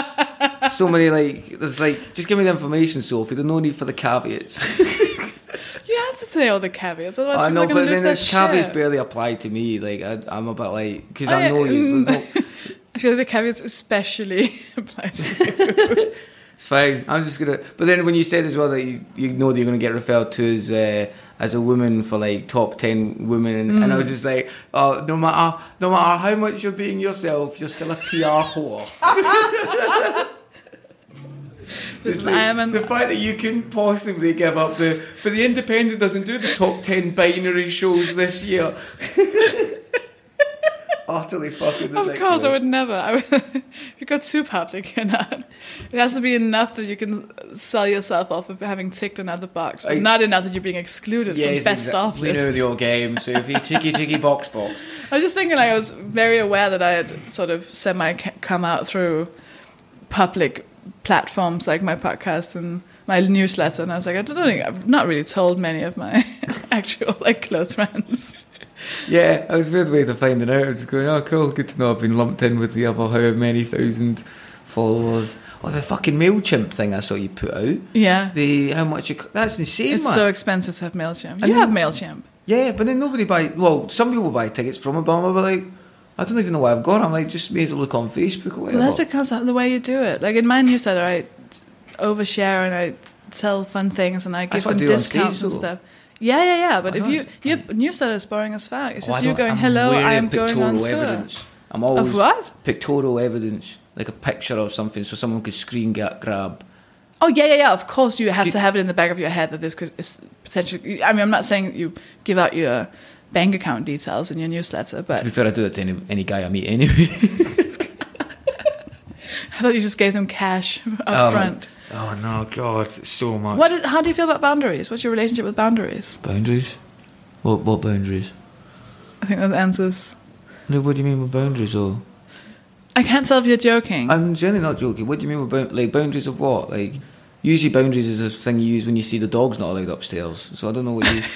get it. So many, like, there's like, just give me the information, Sophie, there's no need for the caveats. You have to say all the caveats, otherwise I people know, are going but to lose then their the caveats shit. barely apply to me. Like I, I'm a bit like because Oh, I know yeah, you. So mm. there's no, I feel like the caveats especially apply to you. it's fine. I'm just gonna. But then when you said as well that you, you know that you're gonna get referred to as uh, as a woman for like top ten women, mm. and I was just like, oh, no matter no matter how much you're being yourself, you're still a P R whore. Listen, like, I am an, the fact that you can possibly give up the, but the Independent doesn't do the top ten binary shows this year. Utterly fucking ridiculous. Of course, I would never. I would, if you go too public, you're not. It has to be enough that you can sell yourself off of having ticked another box, but I, not enough that you're being excluded yes, from best exactly. off We lists. know the old game, so if you ticky ticky box box. I was just thinking, like, I was very aware that I had sort of semi come out through public platforms like my podcast and my newsletter, and I was like, I don't think I've not really told many of my actual like close friends. Yeah, I was weird way to find it out. I was just going, oh cool, good to know I've been lumped in with the other however many thousand followers. Oh, the fucking MailChimp thing I saw you put out. Yeah. The how much it, that's insane, It's man. so expensive to have MailChimp. And You then- have MailChimp. Yeah, but then nobody buy. Well, some people buy tickets from it, but I'm like, I don't even know why I've gone. I'm like, just may as well look on Facebook or whatever. Well, that's because of the way you do it. Like in my newsletter, I overshare and I tell fun things and I give That's what them I do on discounts stage, and though. stuff. Yeah, yeah, yeah. But I if don't- you your newsletter is boring as fuck. It's Oh, just I you don't- going, I'm "Hello, wary I of am going on pictorial tour." evidence. I'm always Of what? pictorial evidence, like a picture of something, so someone could screen ga- grab. Oh yeah, yeah, yeah. Of course, you have Do- to have it in the back of your head that this could is potentially. I mean, I'm not saying that you give out your bank account details in your newsletter, To but be fair, I do that to any, any guy I meet anyway. I thought you just gave them cash up Oh, front. Oh no, God, so much. What? Is, how do you feel about boundaries? What's your relationship with boundaries? Boundaries? What? What boundaries? I think that answers. No, what do you mean with boundaries? Or I can't tell if you're joking. I'm generally not joking. What do you mean with bound- like boundaries of what? Like usually boundaries is a thing you use when you see the dog's not allowed upstairs. So I don't know what you.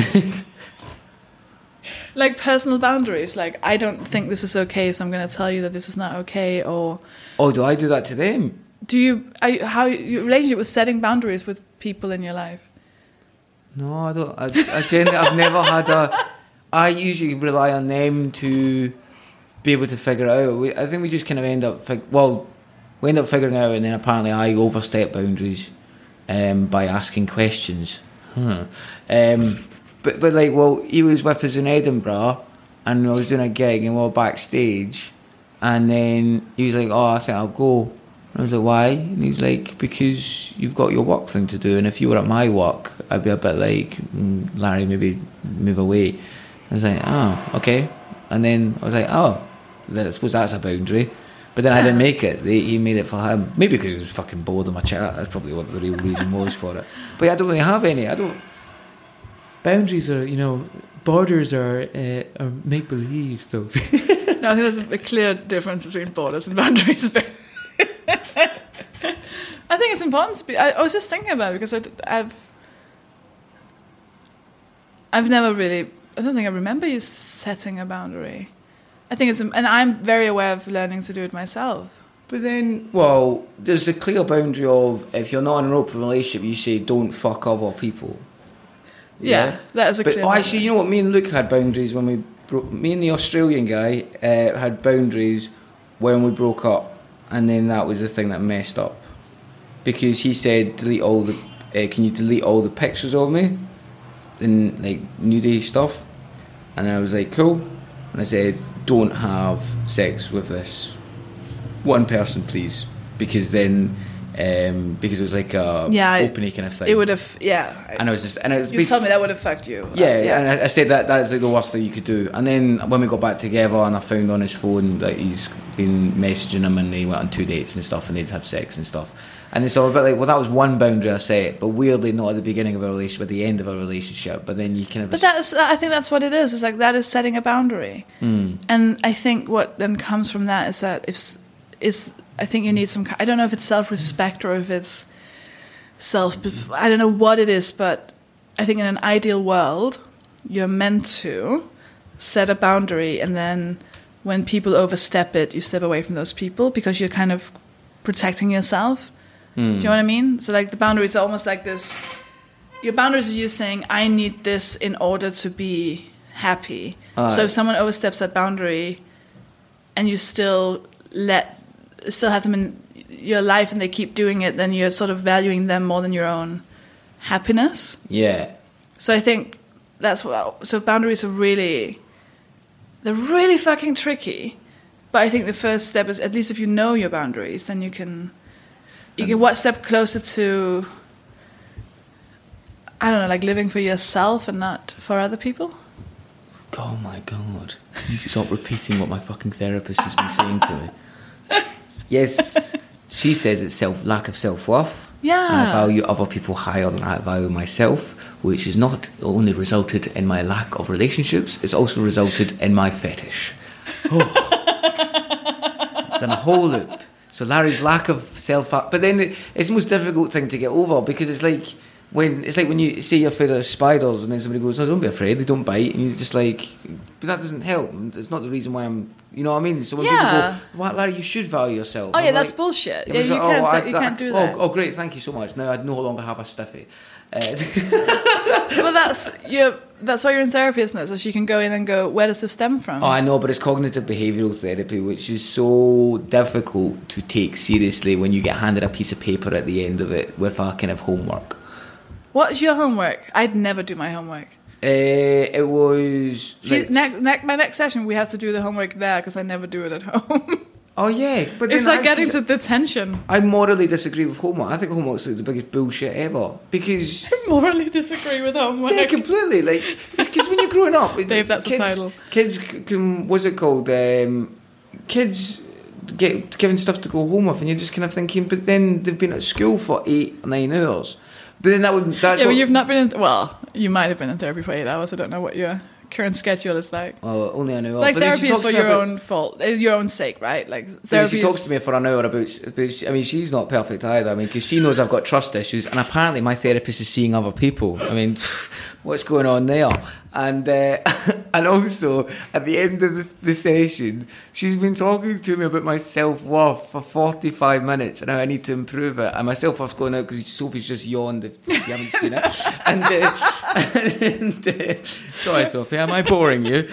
Like personal boundaries, like I don't think this is okay, so I'm going to tell you that this is not okay. Or Oh, do I do that to them? do you? Are you how your relationship with setting boundaries with people in your life? No, I don't. I, I generally, I've never had a. I usually rely on them to be able to figure it out. We, I think we just kind of end up. Fig- well, we end up figuring it out, and then apparently I overstep boundaries um, by asking questions. Hmm. Um, but but like, well, he was with us in Edinburgh, and I was doing a gig, and we were backstage, and then he was like, "Oh, I think I'll go." And I was like, why? And he's like, because you've got your work thing to do, and if you were at my work, I'd be a bit like, mm, Larry, maybe move away. I was like, oh, okay. And then I was like, oh, then I suppose that's a boundary. But then I didn't make it. They, he made it for him. Maybe because he was fucking bored of my chat. That's probably what the real reason was for it. But yeah, I don't really have any. I don't. Boundaries are, you know, borders are, uh, are make believe stuff. No, I think there's a clear difference between borders and boundaries. But I think it's important to be. I, I was just thinking about it because I, I've, I've never really. I don't think I remember you setting a boundary. I think it's, and I'm very aware of learning to do it myself. But then, well, there's the clear boundary of if you're not in an open relationship, you say don't fuck other people. Yeah, that is a But clear. oh, actually, boundary. you know what? Me and Luke had boundaries when we broke. Me and the Australian guy uh, had boundaries when we broke up, and then that was the thing that messed up because he said delete all the. Uh, can you delete all the pictures of me, and like nudie stuff? And I was like, cool. And I said, don't have sex with this one person, please, because then. Um, because it was like a Yeah, I- open kind of thing. It would have, yeah. and I was just, and it was You told me that would have fucked you. yeah, Uh, yeah. and I, I said that that's like the worst thing you could do. And then when we got back together, and I found on his phone that he's been messaging him, and they went on two dates and stuff, and they'd had sex and stuff. And it's all a bit like, well, that was one boundary I set, but weirdly not at the beginning of a relationship, at the end of a relationship. But then you kind of, But that is, I think that's what it is. It's like that is setting a boundary, mm. and I think what then comes from that is that if s- is I think you need some. I don't know if it's self-respect or if it's self. I don't know what it is, but I think in an ideal world, you're meant to set a boundary, and then when people overstep it, you step away from those people because you're kind of protecting yourself. Mm. Do you know what I mean? So like the boundary is almost like this your boundaries is you saying, I need this in order to be happy. Aye. So if someone oversteps that boundary and you still let, still have them in your life and they keep doing it, then you're sort of valuing them more than your own happiness. Yeah. So I think that's what, so boundaries are really, they're really fucking tricky. But I think the first step is, at least if you know your boundaries, then you can, you can one step closer to, I don't know, like living for yourself and not for other people. Oh my God. You stop repeating what my fucking therapist has been saying to me. Yes, she says it's self lack of self-worth. Yeah. And I value other people higher than I value myself, which has not only resulted in my lack of relationships, it's also resulted in my fetish. Oh. It's in a whole loop. So Larry's lack of self, but then it, it's the most difficult thing to get over, because it's like when it's like when you say you're afraid of spiders, and then somebody goes, "Oh, don't be afraid; they don't bite," and you're just like, "But that doesn't help. It's not the reason why I'm." You know what I mean? So when Yeah. people go, "Well, Larry, you should value yourself." Oh I'm yeah, like, that's bullshit. Yeah, it's you like, can't. oh, say, I- you that- can't do oh, that. Oh, great! Thank you so much. Now I no longer have a stiffy. Uh, Well, that's you. That's why you're in therapy, isn't it? So she can go in and go, where does this stem from? Oh, I know, but it's cognitive behavioural therapy, which is so difficult to take seriously when you get handed a piece of paper at the end of it with a kind of homework. What's your homework? I'd never do my homework. Uh, it was... See, like- next, next, my next session, we have to do the homework there because I never do it at home. Oh, yeah. But It's then like I, getting to detention. I morally disagree with homework. I think homework's like the biggest bullshit ever. Because... I morally disagree with homework. Yeah, completely. Like, because when you're growing up... Dave, that's a kids, title. Kids can... What's it called? Um, kids get given stuff to go home with, and you're just kind of thinking, but then they've been at school for eight or nine hours. But then that would... That's Yeah, what, but you've not been in... Well, you might have been in therapy for eight hours. I don't know what your current schedule is like. Oh, only an hour. Like, But then therapy she is talks for to me your about- own fault, uh, your own sake, right? Like, Then therapy she talks is... to me for an hour about, but she, I mean, she's not perfect either. I mean, because she knows I've got trust issues, and apparently my therapist is seeing other people. I mean, what's going on there? And uh, and also at the end of the, the session, she's been talking to me about my self worth for forty-five minutes and how I need to improve it. And my self worth's going out because Sophie's just yawned. If you haven't seen it, and, uh, and uh, sorry, Sophie, am I boring you?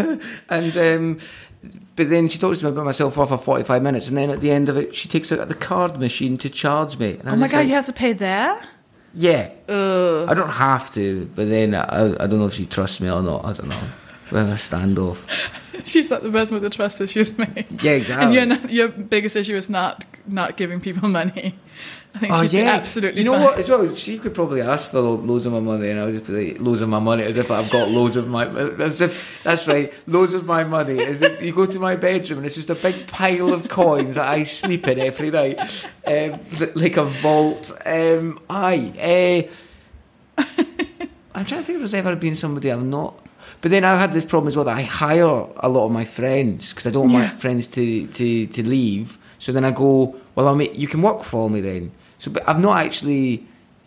and. Um, But then she talks to me about myself for forty-five minutes, and then at the end of it, she takes out the card machine to charge me. And Oh I'm my just God, like, you have to pay there? yeah. Ugh. I don't have to, but then I, I don't know if she trusts me or not. I don't know. We're in a standoff. She's like the person with the trust issues, mate. Yeah, exactly. And you're not, your biggest issue is not not giving people money. I think Oh she's yeah, absolutely You know fine. what? As well, she could probably ask for loads of my money, and I'll just be like, loads of my money, as if I've got loads of my. As if that's right, loads of my money. As if you go to my bedroom and it's just a big pile of coins that I sleep in every night, um, like a vault. Um, aye. Uh, I'm trying to think if there's ever been somebody I'm not. But then I had this problem as well that I hire a lot of my friends because I don't want Yeah. my friends to, to, to leave. So then I go, well, I'll make, you can work for me then. So, but I've not actually,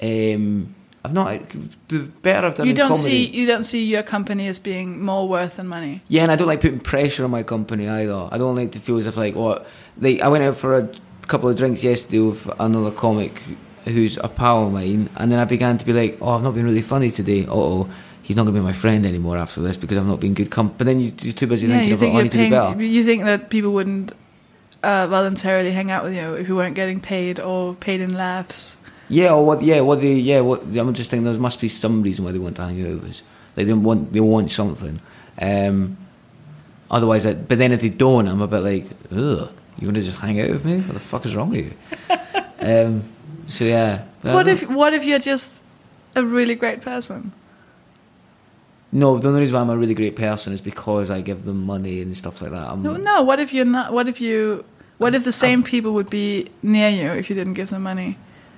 um, I've not. The better I've done You in don't comedy. see you don't see your company as being more worth than money. Yeah, and I don't like putting pressure on my company either. I don't like to feel as if like what. Like I went out for a couple of drinks yesterday with another comic who's a pal of mine, and then I began to be like, oh, I've not been really funny today. Uh oh. He's not going to be my friend anymore after this because I've not been good company. But then you, you're too busy Yeah, thinking you about, think oh, I you're need to be better. paying. You think that people wouldn't uh, voluntarily hang out with you if you weren't getting paid or paid in laughs. Yeah, or what? Yeah, what they? Yeah, what? I'm just thinking there must be some reason why they want to hang out with us. Like they want, they want something. Um, otherwise, I, but then if they don't, I'm a bit like, ugh, you want to just hang out with me? What the fuck is wrong with you? um, so yeah. But What I if don't- what if you're just a really great person? No, the only reason why I'm a really great person is because I give them money and stuff like that. I'm, No, no. What if you're not? What if you? What if the same people would be near you if you didn't give them money?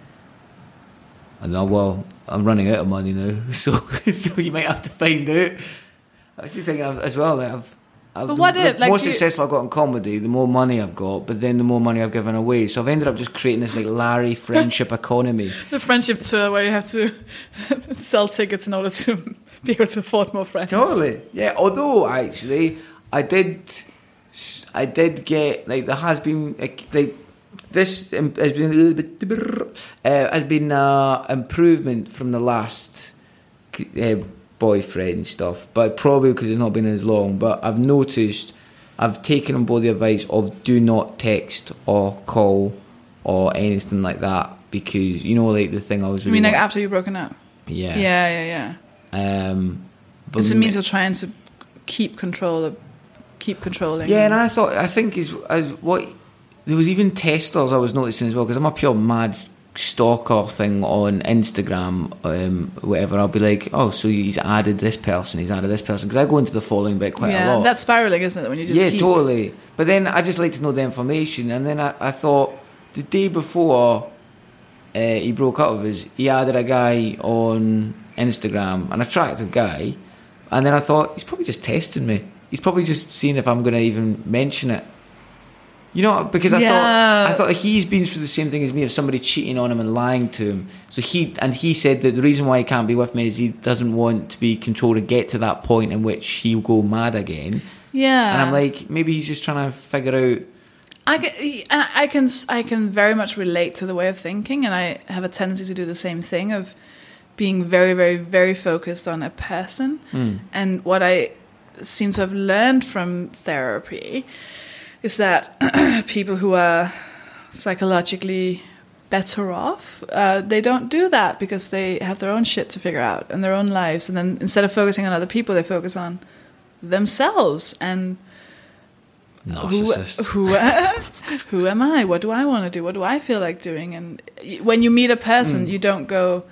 I know. Well, I'm running out of money now, so so you might have to find out. That's the thing I've, as well. Like I've, I've But the, what the if, like, more you- successful I've got in comedy, the more money I've got, but then the more money I've given away. So I've ended up just creating this like Larry friendship economy. The friendship tour where you have to sell tickets in order to be able to afford more friends. Totally, yeah. Although actually, I did, I did get like there has been like, like this um, has been a little bit uh, has been uh, improvement from the last uh, boyfriend stuff, but probably because it's not been as long. But I've noticed I've taken on board the advice of do not text or call or anything like that, because you know, like the thing I was. You really mean like want- after you've broken up? Yeah. Yeah, yeah, yeah. Um, but It's a means of trying to keep control of, keep controlling. Yeah, and I thought, I think is as what there was even testers I was noticing as well, because I'm a pure mad stalker thing on Instagram, um, whatever. I'll be like, oh, so he's added this person, he's added this person, because I go into the following bit quite yeah, a lot. that's spiraling, isn't it? When you just yeah, keep... totally. But then I just like to know the information, and then I, I thought the day before uh, he broke up with us, he added a guy on Instagram, an attractive guy, and then I thought he's probably just testing me. He's probably just seeing if I'm going to even mention it. You know, because I Yeah. thought I thought he's been through the same thing as me, of somebody cheating on him and lying to him. So he and he said that the reason why he can't be with me is he doesn't want to be controlled to get to that point in which he'll go mad again. Yeah. And I'm like, maybe he's just trying to figure out. I can, and I can, I can very much relate to the way of thinking, and I have a tendency to do the same thing of being very, very, very focused on a person. Mm. And what I seem to have learned from therapy is that people who are psychologically better off, uh, they don't do that because they have their own shit to figure out and their own lives. And then instead of focusing on other people, they focus on themselves and Narcissist. Who, who, who am I? What do I want to do? What do I feel like doing? And when you meet a person, mm. you don't go,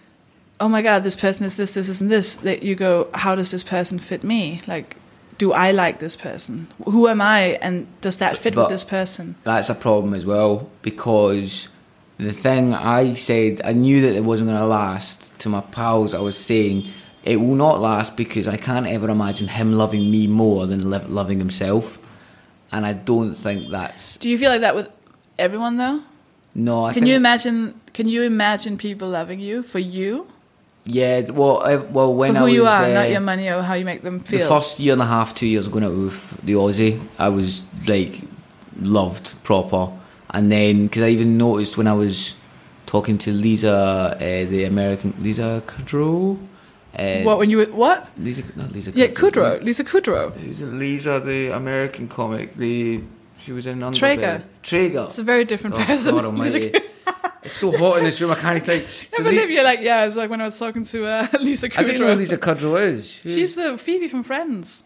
oh my God, this person is this, this, this, and this. That you go, how does this person fit me? Like, do I like this person? Who am I? And does that fit But with this person? That's a problem as well, because the thing I said, I knew that it wasn't going to last. To my pals, I was saying, it will not last because I can't ever imagine him loving me more than lo- loving himself. And I don't think that's... Do you feel like that with everyone, though? No, I can think... you imagine? Can you imagine people loving you for you? Yeah, well, I, well, when for who I was... you are, uh, not your money or how you make them feel. The first year and a half, two years going out with the Aussie, I was, like, loved proper. And then, because I even noticed when I was talking to Lisa, uh, the American... Lisa Kudrow? Uh, what, when you were... What? Lisa, not Lisa Kudrow. Yeah, Kudrow. Lisa Kudrow. Lisa, Lisa, the American comic. The She was in Underbelly. Traeger. Traeger. It's a very different oh, person. God almighty. It's so hot in this room, I can't think. I So believe Le- you're like, yeah, it's like when I was talking to uh, Lisa Kudrow. I don't know who Lisa Kudrow is. Who's- She's the Phoebe from Friends.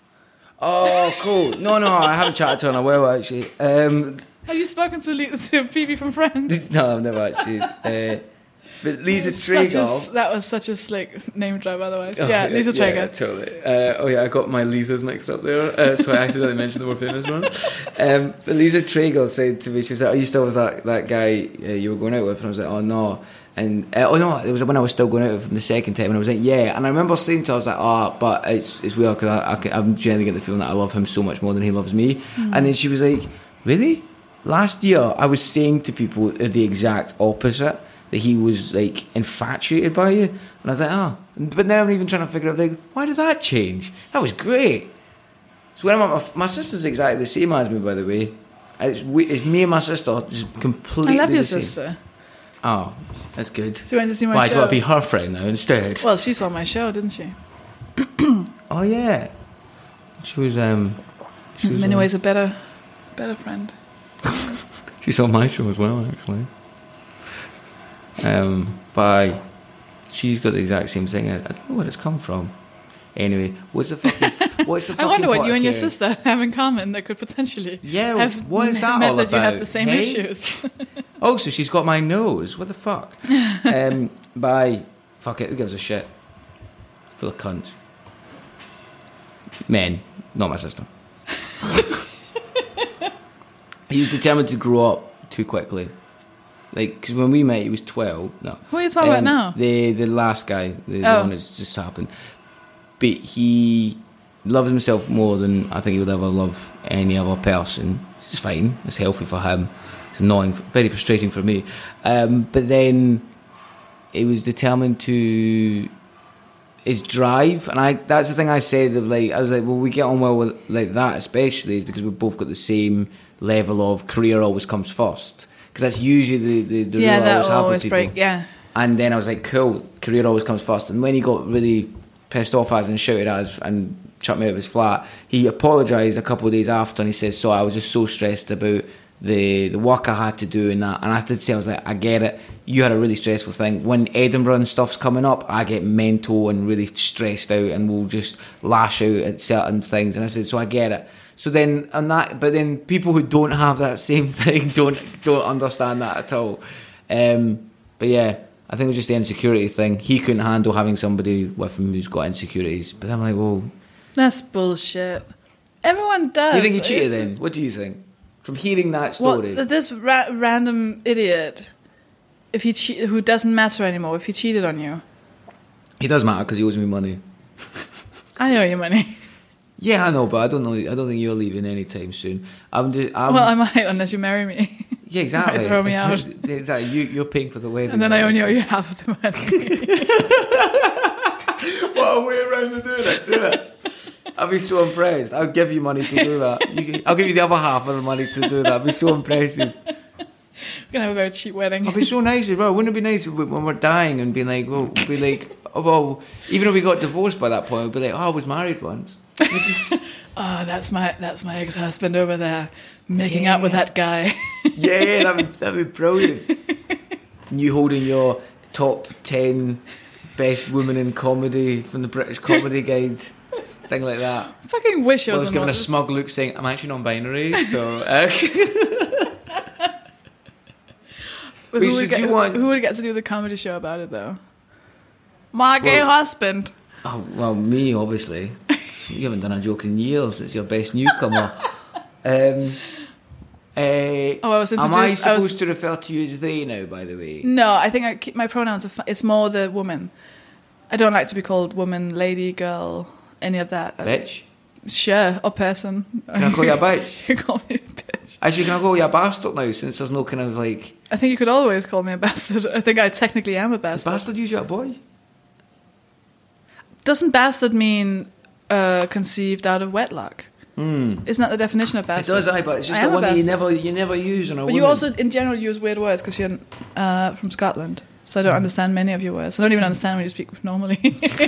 Oh, cool. No, no, I haven't chatted to her in a while, actually. Um, Have you spoken to, Le- to Phoebe from Friends? no, I've never actually. Uh, but Lisa Such a, Traeger. that was such a slick name drop, otherwise. Oh, yeah, Lisa yeah, Traeger. totally. Uh, oh yeah, I got my Lisas mixed up there, uh, so I accidentally mentioned the more famous one. Um, but Lisa Traeger said to me, she was like, "Are you still with that that guy uh, you were going out with?" And I was like, "Oh no." And uh, oh no, it was when I was still going out with him the second time, and I was like, "Yeah." And I remember saying to her, I was like, "Oh, but it's it's weird because I, I can, I'm generally getting the feeling that I love him so much more than he loves me." Mm. And then she was like, "Really?" Last year, I was saying to people the exact opposite. That he was like infatuated by you, and I was like, oh, but now I'm even trying to figure out like, why did that change? That was great. So when I'm at my, my sister's exactly the same as me, by the way. It's, we, it's me and my sister just completely. I love your the same. sister. Oh, that's good. She went to see my why show. do I be her friend now instead? Well, she saw my show, didn't she? Oh yeah, she was. Um, she In was, many um, ways, a better, better friend. She saw my show as well, actually. Um, by she's got the exact same thing. I, I don't know where it's come from. Anyway, what's the fucking? What's the? I Fucking wonder what pot you of and your carrot? sister have in common that could potentially Yeah, have what is that meant all that you have about, the same hey? issues. Oh, so she's got my nose. What the fuck? um, by fuck it. Who gives a shit? Full of cunts. Men, not my sister. He was determined to grow up too quickly. Like, because when we met, he was twelve. No. Who are you talking um, about now? The the last guy, the, the Oh. one that's just happened. But he loved himself more than I think he would ever love any other person. It's fine. It's healthy for him. It's annoying, very frustrating for me. Um, but then he was determined to his drive, and I that's the thing I said of like I was like, well, we get on well with like that, especially is because we've both got the same level of career always comes first. because that's usually the the, the yeah, rule I that always will have always with people. break. Yeah, And then I was like, cool, career always comes first. And when he got really pissed off at us and shouted at us and chucked me out of his flat, he apologised a couple of days after, and he says, so I was just so stressed about the the work I had to do and that. And I did say, I was like, I get it. You had a really stressful thing. When Edinburgh and stuff's coming up, I get mental and really stressed out and will just lash out at certain things. And I said, so I get it. So then, and that, but then people who don't have that same thing don't don't understand that at all. Um, but yeah, I think it was just the insecurity thing. He couldn't handle having somebody with him who's got insecurities. But I'm like, well, that's bullshit. Everyone does. do you think he cheated It's- then? What do you think? From hearing that Well, story. this ra- random idiot, if he che- who doesn't matter anymore, if he cheated on you, He does matter because he owes me money. I owe you money. Yeah, I know, but I don't know. I don't think you're leaving anytime soon. I'm just. I'm, Well, I might unless you marry me. yeah, exactly. might throw me It's- out. Exactly. You, you're paying for the wedding, And then I only owe you half of the money. What a way around to do it. Do it. I'd be so impressed. I'd give you money to do that. You can, I'll give you the other half of the money to do that. I'd be so impressive. We're gonna have a very cheap wedding. It'd be so nice as well. Wouldn't it be nice if we, when we're dying and being like, well, be like, oh, well, even if we got divorced by that point, we'd be like, oh, I was married once. This is, Oh, that's my that's my ex-husband over there making out with that guy. yeah, that'd be, that'd be brilliant. And you holding your top ten best women in comedy from the British Comedy Guide, thing like that. I fucking wish I Well, I was was giving a this. smug look saying, I'm actually non-binary, so... Uh, But Wait, who, so would do get, you want- who would get to do the comedy show about it though? My gay Well- husband. oh, well, me, obviously. You haven't done a joke in years. It's your best newcomer. um, uh, Oh, I was am I introduced- I was- supposed to refer to you as they now, by the way? No, I think I keep my pronouns are. Fi- it's more the woman. I don't like to be called woman, lady, girl, any of that. Bitch? Sure, or person. Can I call you a bitch? You call me a bitch. Actually, can I call you a bastard now, since there's no kind of, like... I think you could always call me a bastard. I think I technically am a Is bastard. bastard usually a boy? Doesn't bastard mean uh, conceived out of wedlock? Hmm. Isn't that the definition of It bastard? does, aye, but it's just I the am a one that you bastard. never, you never use on a But woman. you also, in general, use weird words because you're uh, from Scotland. So I don't understand many of your words. I don't even understand when you speak normally.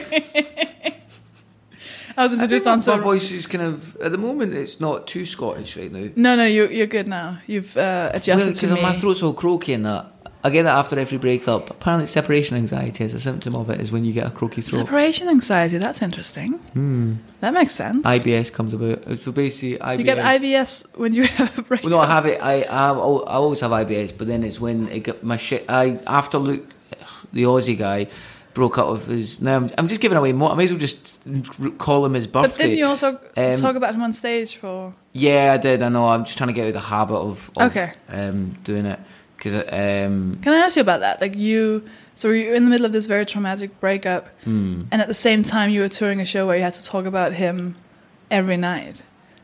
I was I introduced think onto... my voice is kind of... At the moment, it's not too Scottish right now. No, no, you, you're good now. You've uh, adjusted to Because me. my throat's all croaky and that. I get that after every breakup. Apparently separation anxiety is a symptom of it, is when you get a croaky throat. Separation anxiety, that's interesting. Hmm. That makes sense. I B S comes about. So basically I B S... You get I B S when you have a breakup. Well, no, I have it. I I, have, I always have I B S, but then it's when it got my shit... I After Luke, the Aussie guy, broke up with his... Now, I'm, I'm just giving away more. I may as well just call him his birthday. But didn't you also Um, talk about him on stage for... Yeah, I did. I know. I'm just trying to get out of the habit of, of Okay. um, doing it. Because... Um, Can I ask you about that? Like you... So you're in the middle of this very traumatic breakup, hmm. and at the same time you were touring a show where you had to talk about him every night.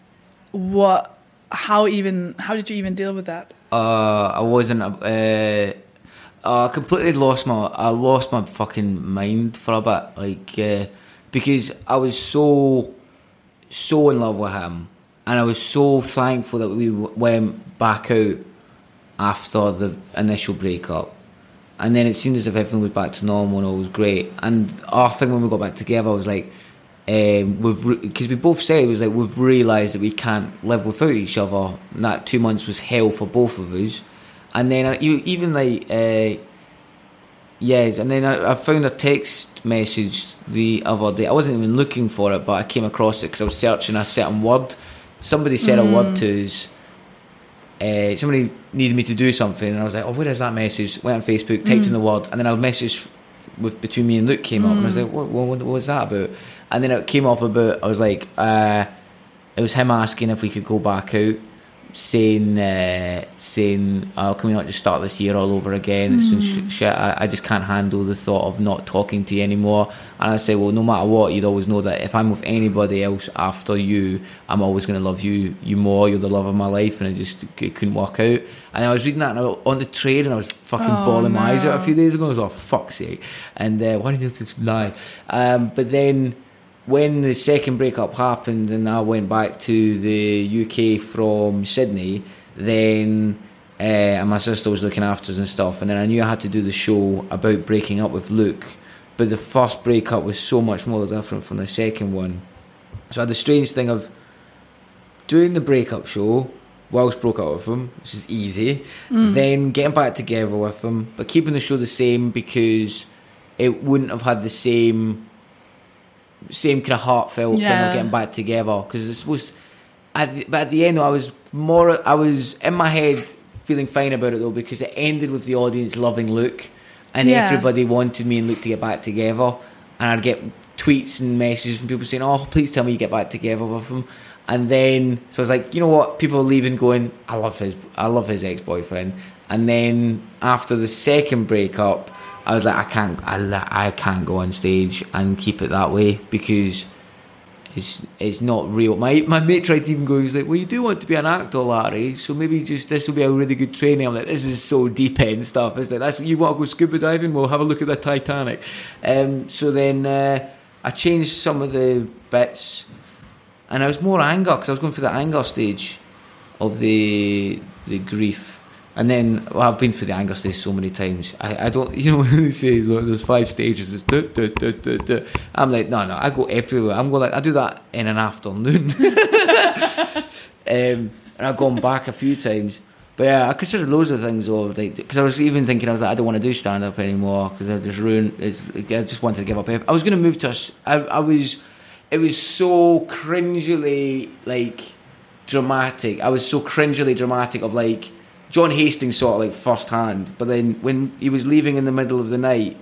What... How even... How did you even deal with that? Uh, I wasn't. Uh, I completely lost my. I lost my fucking mind for a bit, like uh, because I was so, so in love with him, and I was so thankful that we w- went back out after the initial breakup, and then it seemed as if everything was back to normal and all was great. And our thing when we got back together was like, um, we've because we both said it was like we've realised that we can't live without each other. And that two months was hell for both of us. And then I, you even like uh, yeah, and then I, I found a text message the other day. I wasn't even looking for it, but I came across it because I was searching a certain word. Somebody said Mm. a word to us. Uh, somebody needed me to do something, and I was like, "Oh, where is that message?" Went on Facebook, typed Mm. in the word, and then a message with between me and Luke came up, and I was Mm. like, "What? What, what was that about?" And then it came up about. I was like, uh, "It was him asking if we could go back out." Saying, uh, saying, oh, can we not just start this year all over again? It's been sh- shit. I, I just can't handle the thought of not talking to you anymore. And I say, well, no matter what, you'd always know that if I'm with anybody else after you, I'm always going to love you, you more. You're the love of my life, and it just it couldn't work out. And I was reading that and I was on the train, and I was fucking Oh, bawling my eyes out a no. few days ago. I was like, oh, fuck's sake! And uh, why did you just lie? Um, but then, when the second breakup happened and I went back to the U K from Sydney, then uh, and my sister was looking after us and stuff. And then I knew I had to do the show about breaking up with Luke, but the first breakup was so much more different from the second one. So I had the strange thing of doing the breakup show whilst broke up with him, which is easy, mm. then getting back together with him, but keeping the show the same because it wouldn't have had the same same kind of heartfelt yeah. thing of getting back together, because it's supposed to, at the, but at the end I was more I was in my head feeling fine about it though, because it ended with the audience loving Luke, and yeah. everybody wanted me and Luke to get back together, and I'd get tweets and messages from people saying, oh, please tell me you get back together with him. And then so I was like, you know what, people are leaving going, I love his I love his ex-boyfriend. And then after the second breakup, I was like, I can't I, I can't go on stage and keep it that way, because it's it's not real. My my mate tried to even go, he was like, well, you do want to be an actor, Larry, so maybe just this will be a really good training. I'm like, this is so deep end stuff, isn't it? That's what you want to go scuba diving? We'll have a look at the Titanic. Um, so then uh, I changed some of the bits, and I was more anger, because I was going through the anger stage of the the grief. And then, well, I've been through the anger stage so many times. I, I don't, you know, when they say well, there's five stages, it's duh, duh, duh, duh, duh. I'm like, no, no, I go everywhere. I'm going like, I do that in an afternoon. um, and I've gone back a few times. But yeah, I considered loads of things, though, like, because I was even thinking, I was like, I don't want to do stand-up anymore, because I just ruined, it's, I just wanted to give up. I was going to move to, a, I, I was, it was so cringily, like, dramatic. I was so cringily dramatic of, like, John Hastings saw it like first hand, but then when he was leaving in the middle of the night,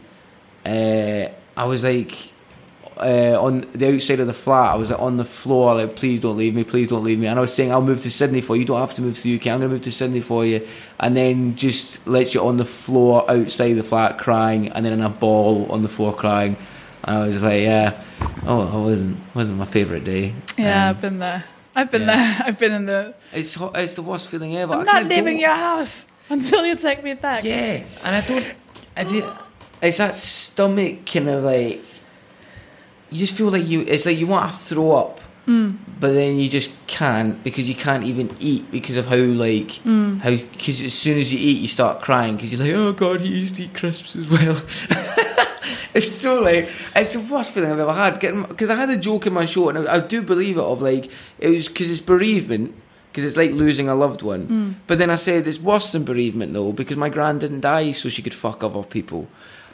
uh, I was like uh, on the outside of the flat. I was like, on the floor, like, please don't leave me, please don't leave me. And I was saying, I'll move to Sydney for you. You don't have to move to the U K. I'm going to move to Sydney for you. And then just let you on the floor outside the flat crying, and then in a ball on the floor crying. And I was like, yeah, oh, it wasn't wasn't my favourite day. Yeah, um, I've been there. I've been yeah. there. I've been in the... It's it's the worst feeling ever. I'm I not leaving don't... your house until you take me back. Yeah, and I don't... I did, it's that stomach kind of like... You just feel like you... It's like you want to throw up, mm. but then you just can't, because you can't even eat because of how, like... Mm. how Because as soon as you eat, you start crying, because you're like, oh, God, he used to eat crisps as well. It's so like, it's the worst feeling I've ever had. Because I had a joke in my show, and I, I do believe it, of like, it was because it's bereavement, because it's like losing a loved one. Mm. But then I said it's worse than bereavement though, because my gran didn't die so she could fuck other people.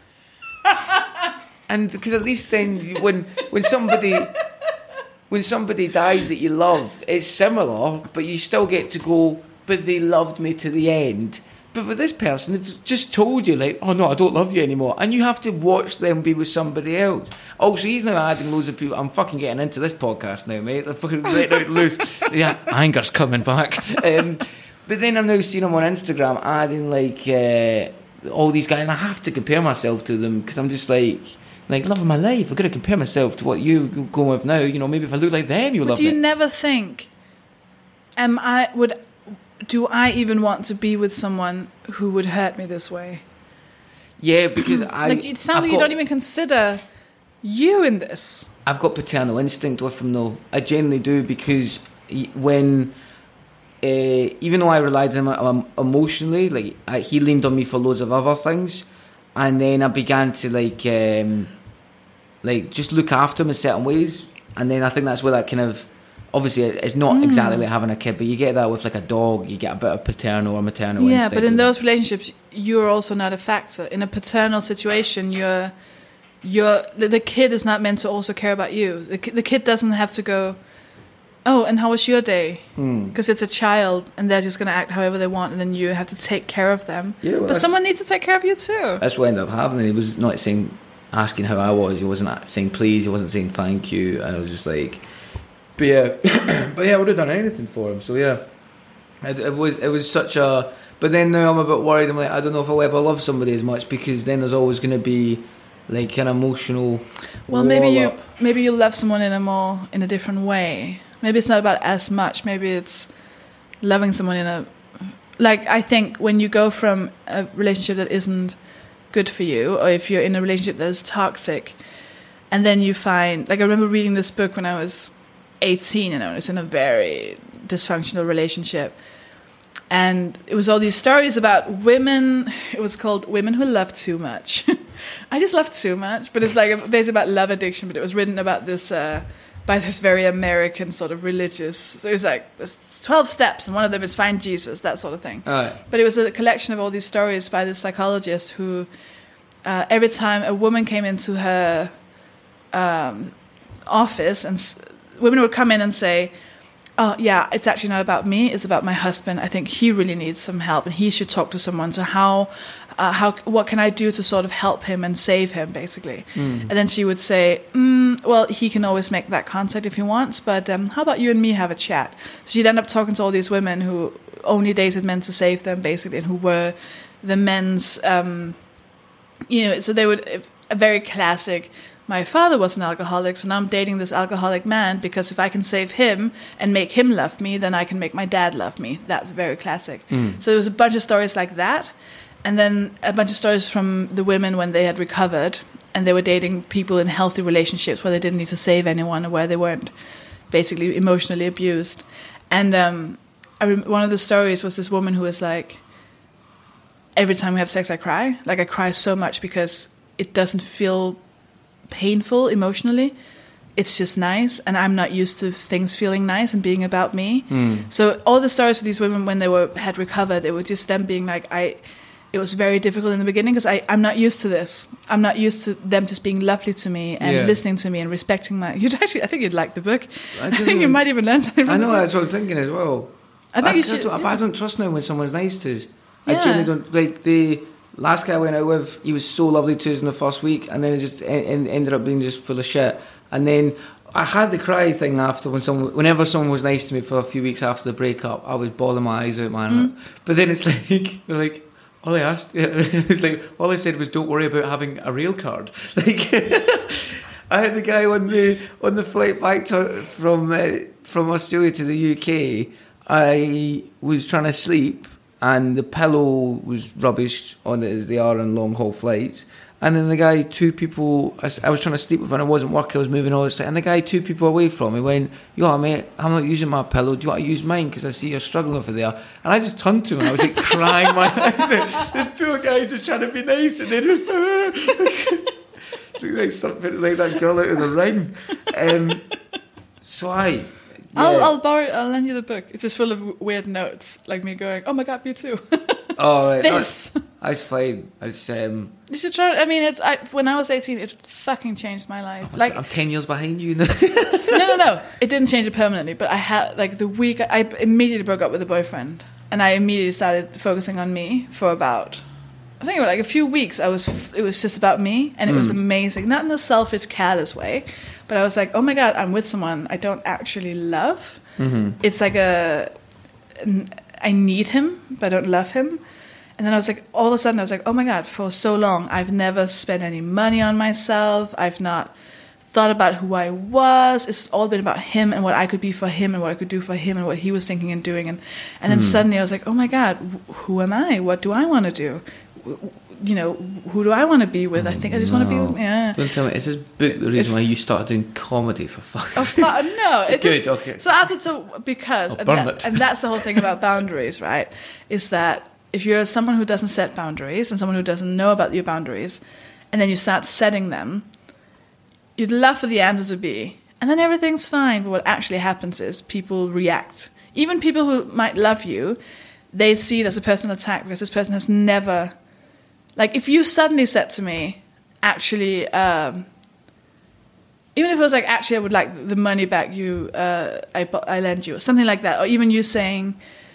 And because at least then when when somebody when somebody dies that you love, it's similar, but you still get to go, but they loved me to the end. But with this person, they've just told you, like, oh no, I don't love you anymore. And you have to watch them be with somebody else. Also, he's now adding loads of people. I'm fucking getting into this podcast now, mate. They're fucking letting out loose. Yeah, anger's coming back. Um, but then I'm now seeing him on Instagram adding, like, uh, all these guys. And I have to compare myself to them, because I'm just like, like, love of my life. I've got to compare myself to what you're going with now. You know, maybe if I look like them, you'll but love do you me. never think, am I, would... do I even want to be with someone who would hurt me this way? Yeah, because I... Like, it sounds I've like got, you don't even consider you in this. I've got paternal instinct with him, though. I genuinely do, because when... Uh, even though I relied on him um, emotionally, like, I, he leaned on me for loads of other things, and then I began to, like, um, like just look after him in certain ways, and then I think that's where that kind of... Obviously, it's not mm. exactly like having a kid, but you get that with like a dog. You get a bit of paternal or maternal yeah, instinct. but in those relationships, you're also not a factor. In a paternal situation, you're, you're the kid is not meant to also care about you. The, the kid doesn't have to go, oh, and how was your day? Because mm. it's a child, and they're just going to act however they want, and then you have to take care of them. Yeah, well, but someone needs to take care of you too. That's what ended up happening. He was not saying, asking how I was. He wasn't saying please. He wasn't saying thank you. And I was just like... But yeah, but yeah, I would have done anything for him. So yeah, it, it was it was such a. But then now I'm a bit worried. I'm like, I don't know if I'll ever love somebody as much, because then there's always going to be like an emotional. Well, maybe you maybe you love someone in a more in a different way. Maybe it's not about as much. Maybe it's loving someone in a like. I think when you go from a relationship that isn't good for you, or if you're in a relationship that is toxic, and then you find, like, I remember reading this book when I was eighteen, and I was in a very dysfunctional relationship, And it was all these stories about women. It was called Women Who Love Too Much. I just love too much, but it's like basically about love addiction. But it was written about this uh, by this very American sort of religious. So it was like there's twelve steps, and one of them is find Jesus, that sort of thing. All right. But it was a collection of all these stories by this psychologist who, uh, every time a woman came into her um, office, and s- women would come in and say, oh, yeah, it's actually not about me. It's about my husband. I think he really needs some help, and he should talk to someone. So how, uh, how, what can I do to sort of help him and save him, basically? Mm. And then she would say, mm, well, he can always make that contact if he wants, but um, how about you and me have a chat? So she'd end up talking to all these women who only dated men to save them, basically, and who were the men's, um, you know, so they would, a very classic, my father was an alcoholic, so now I'm dating this alcoholic man because if I can save him and make him love me, then I can make my dad love me. That's very classic. Mm. So there was a bunch of stories like that, and then a bunch of stories from the women when they had recovered and they were dating people in healthy relationships where they didn't need to save anyone or where they weren't basically emotionally abused. And um, I rem- one of the stories was this woman who was like, every time we have sex, I cry. Like I cry so much because it doesn't feel painful emotionally. It's just nice, and I'm not used to things feeling nice and being about me. Mm. So all the stories of these women when they were had recovered, it was just them being like, I it was very difficult in the beginning because I I'm not used to this. I'm not used to them just being lovely to me and yeah. listening to me and respecting my. You'd actually, I think you'd like the book. I, I think you might even learn something from I know the book. that's what I'm thinking as well. I think I, you should. I don't, yeah. I don't trust now when someone's nice to us. Yeah. I genuinely don't like the. Last guy I went out with, he was so lovely to us in the first week, and then it just en- ended up being just full of shit. And then I had the cry thing after when someone, whenever someone was nice to me for a few weeks after the breakup, I was bawling my eyes out, man. Mm. But then it's like they're like, all I asked, it's like all I said was, don't worry about having a rail card. Like I had the guy on the on the flight back to, from uh, from Australia to the U K. I was trying to sleep. And the pillow was rubbish on it as they are on long haul flights. And then the guy, two people, I, I was trying to sleep with and it wasn't working, I was moving all this. And the guy, two people away from me, went, yo, mate, I'm not using my pillow. Do you want to use mine? Because I see you're struggling over there. And I just turned to him and I was like crying my eyes out. This poor guy's just trying to be nice. And then, it's like something like that girl out of the Ring. Um, so I. Yeah. I'll I'll borrow. I'll lend you the book. It's just full of weird notes, like me going, "Oh my god, me too." Oh, right. This. That's, that's fine. I just um. You should try. I mean, it, I, when I was eighteen, it fucking changed my life. Oh, like I'm ten years behind you now. no, no, no. It didn't change it permanently, but I had like the week I immediately broke up with a boyfriend, and I immediately started focusing on me for about. I think it was like a few weeks. I was. It was just about me, and it mm. was amazing. Not in a selfish, careless way. But I was like, oh my God, I'm with someone I don't actually love. Mm-hmm. It's like a, I need him, but I don't love him. And then I was like, all of a sudden I was like, oh my God, for so long, I've never spent any money on myself. I've not thought about who I was. It's all been about him and what I could be for him and what I could do for him and what he was thinking and doing. And, and then mm. suddenly I was like, oh my God, who am I? What do I want to do? You know, who do I want to be with? I think I just no. want to be with, yeah. Don't tell me, is this book the reason why you started doing comedy for fuck's oh, sake? But, no. It Good, just, okay. So after, so because, and, that, and that's the whole thing about boundaries, right? Is that if you're someone who doesn't set boundaries and someone who doesn't know about your boundaries, and then you start setting them, you'd love for the answer to be, and then everything's fine. But what actually happens is people react. Even people who might love you, they see it as a personal attack because this person has never... Like, if you suddenly said to me, actually, um, even if it was like, actually, I would like the money back you, uh, I, I lend you, or something like that, or even you saying,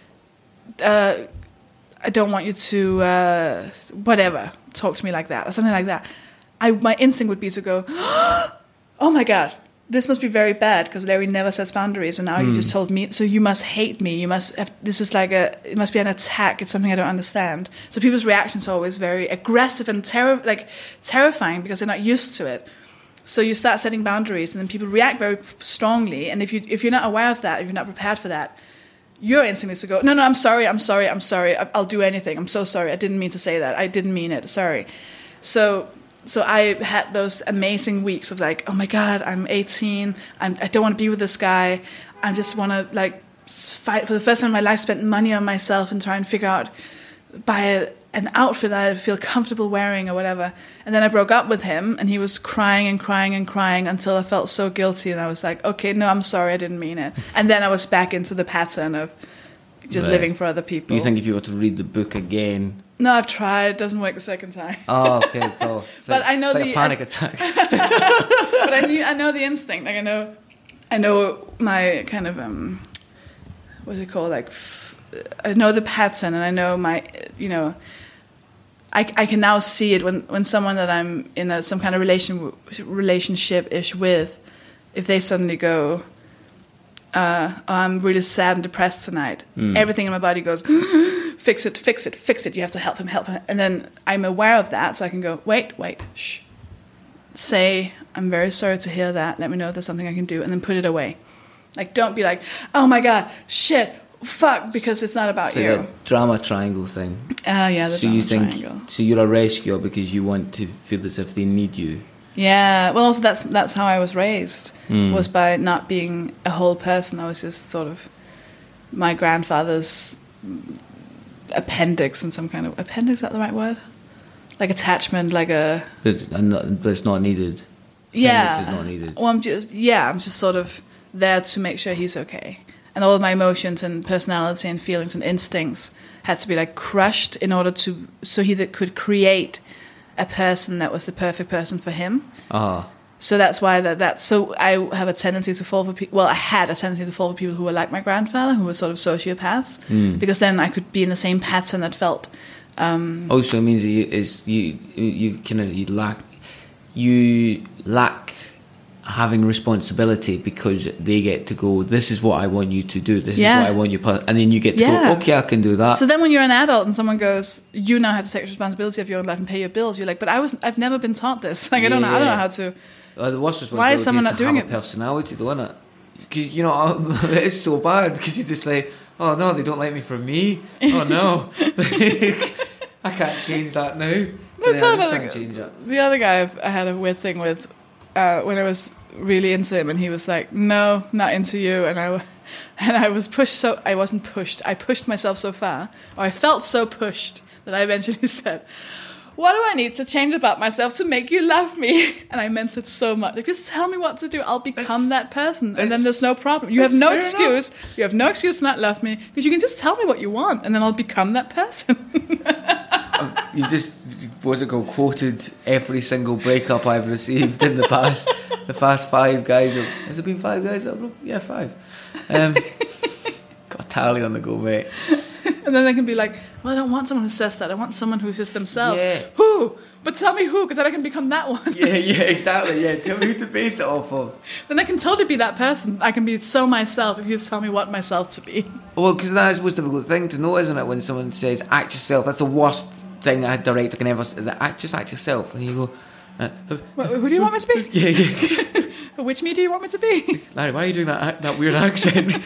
uh, I don't want you to, uh, whatever, talk to me like that, or something like that, I, my instinct would be to go, oh my God, this must be very bad because Larry never sets boundaries, and now mm. you just told me. So you must hate me. You must. Have, this is like a. It must be an attack. It's something I don't understand. So people's reactions are always very aggressive and terror, like terrifying because they're not used to it. So you start setting boundaries, and then people react very strongly. And if you if you're not aware of that, if you're not prepared for that, your instinct is to go, no, no, I'm sorry, I'm sorry, I'm sorry. I'll do anything. I'm so sorry. I didn't mean to say that. I didn't mean it. Sorry. So. So I had those amazing weeks of like, oh my God, I'm eighteen. I'm, I don't want to be with this guy. I just want to like fight for the first time in my life, spent money on myself and try and figure out buy a, an outfit that I feel comfortable wearing or whatever. And then I broke up with him, and he was crying and crying and crying until I felt so guilty, and I was like, okay, no, I'm sorry, I didn't mean it. And then I was back into the pattern of just right. living for other people. You think if you were to read the book again? No, I've tried. It doesn't work the second time. Oh, okay, cool. It's but like, I know it's like the a panic attack. But I knew, I know the instinct. Like I know, I know my kind of um, what's it called? Like f- I know the pattern, and I know my, you know, I, I can now see it when, when someone that I'm in a, some kind of relation relationship ish with, if they suddenly go, uh, oh, I'm really sad and depressed tonight. Mm. Everything in my body goes, fix it, fix it, fix it. You have to help him, help him. And then I'm aware of that, so I can go, wait, wait, shh. Say, I'm very sorry to hear that. Let me know if there's something I can do, and then put it away. Like, don't be like, oh my God, shit, fuck, because it's not about so you. The drama triangle thing. Ah, uh, yeah, the so drama you think, triangle. So you're a rescuer because you want to feel as if they need you. Yeah, well, also that's that's how I was raised, mm. was by not being a whole person. I was just sort of my grandfather's appendix in some kind of... Appendix, is that the right word? Like attachment, like a... But, not, but it's not needed. Yeah. Appendix is not needed. Well, I'm just, yeah, I'm just sort of there to make sure he's okay. And all of my emotions and personality and feelings and instincts had to be like crushed in order to... So he that could create a person that was the perfect person for him. Ah. So that's why that that's so I have a tendency to fall for people. Well, I had a tendency to fall for people who were like my grandfather, who were sort of sociopaths, mm. because then I could be in the same pattern that felt. Um, also, it means that you, is you you kind of you lack you lack having responsibility because they get to go, this is what I want you to do, this yeah. is what I want you, and then you get to yeah. go, okay, I can do that. So then when you're an adult and someone goes, you now have to take responsibility of your own life and pay your bills, you're like, but I was, I've never been taught this. Like, yeah, I don't know, I don't know how to. Uh, the worst responsibility why is someone is not to doing have it? A personality, though, isn't it? Cause, you know, it's so bad because you're just like, oh no, they don't like me for me. Oh no, I can't change that now. Let's yeah, talk about the, change it. the other guy I've, I had a weird thing with uh, when I was really into him, and he was like, no, not into you, and I and I was pushed so I wasn't pushed I pushed myself so far, or I felt so pushed that I eventually said, what do I need to change about myself to make you love me? And I meant it so much. Like, just tell me what to do, I'll become that's, that person, and then there's no problem. You have no excuse enough. You have no excuse to not love me, because you can just tell me what you want, and then I'll become that person. You just, what's it called, quoted every single breakup I've received in the past. The past five guys. Have, has it been five guys? Yeah, five. Um, got a tally on the go, mate. And then they can be like, well, I don't want someone who says that. I want someone who's just themselves. Yeah. Who? But tell me who, because then I can become that one. Yeah, yeah, exactly. Yeah, tell me who to base it off of. Then I can totally be that person. I can be so myself if you just tell me what myself to be. Well, because that is the most difficult thing to know, isn't it? When someone says, act yourself. That's the worst thing a director can ever say. Is that, act, just act yourself. And you go... Uh, well, who do you want me to be? Yeah, yeah. Which me do you want me to be? Larry, why are you doing that that weird accent?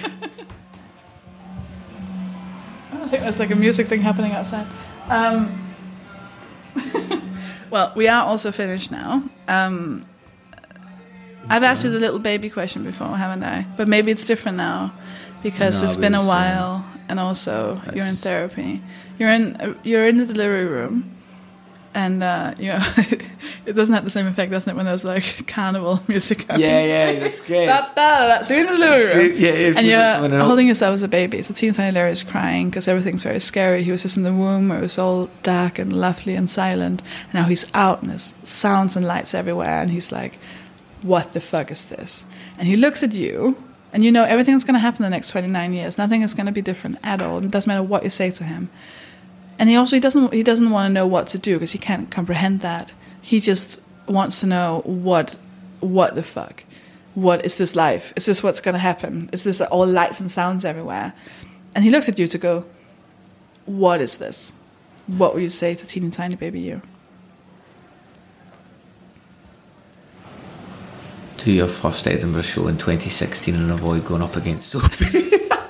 I think there's like a music thing happening outside. Um, well, we are also finished now. Um, I've asked you the little baby question before, haven't I? But maybe it's different now because no, it's been a was, while, um, and also that's you're in therapy. You're in uh, you're in the delivery room. And, uh, you know, it doesn't have the same effect, doesn't it, when there's, like, carnival music going? Yeah, yeah, that's great. da, da, da. So you're in the living room. Yeah, yeah, and you're holding yourself as a baby. So teeny tiny Larry is crying because everything's very scary. He was just in the womb where it was all dark and lovely and silent. And now he's out and there's sounds and lights everywhere. And he's like, what the fuck is this? And he looks at you, and you know everything's going to happen in the next twenty-nine years. Nothing is going to be different at all. It doesn't matter what you say to him. And he also he doesn't he doesn't want to know what to do because he can't comprehend that. He just wants to know what what the fuck, what is this life? Is this what's going to happen? Is this all lights and sounds everywhere? And he looks at you to go, what is this? What would you say to teeny tiny baby you? Do your first Edinburgh show in twenty sixteen and avoid going up against Sophie.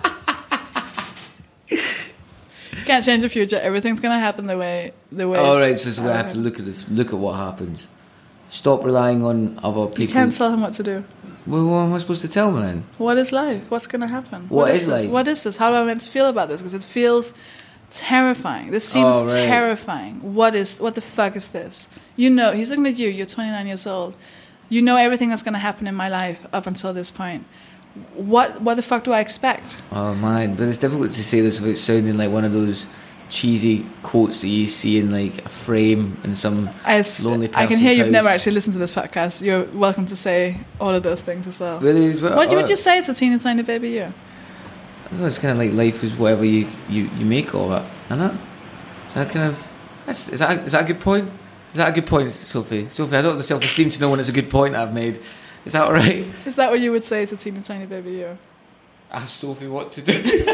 Can't change the future. Everything's going to happen the way the way. Oh, right. So, so we have to look at this, look at what happens. Stop relying on other people. You can't tell him what to do. Well, what am I supposed to tell them then? What is life? What's going to happen? What is this? life? What is this? How do I meant to feel about this? Because it feels terrifying. This seems Oh, right. terrifying. What is? What the fuck is this? You know, he's looking at you. You're twenty-nine years old. You know everything that's going to happen in my life up until this point. What? What the fuck do I expect? Oh man, but it's difficult to say this without sounding like one of those cheesy quotes that you see in like a frame in some As, lonely I can person's hear you've house. never actually listened to this podcast. You're welcome to say all of those things as well. Really? What would you say to teeny tiny baby you? I don't know, it's kind of like life is whatever you, you, you make of it, isn't it? Is that kind of... That's, is, that, is that a good point? Is that a good point, Sophie? Sophie, I don't have the self-esteem to know when it's a good point I've made. Is that all right? Is that what you would say to teeny tiny baby you? Ask Sophie what to do.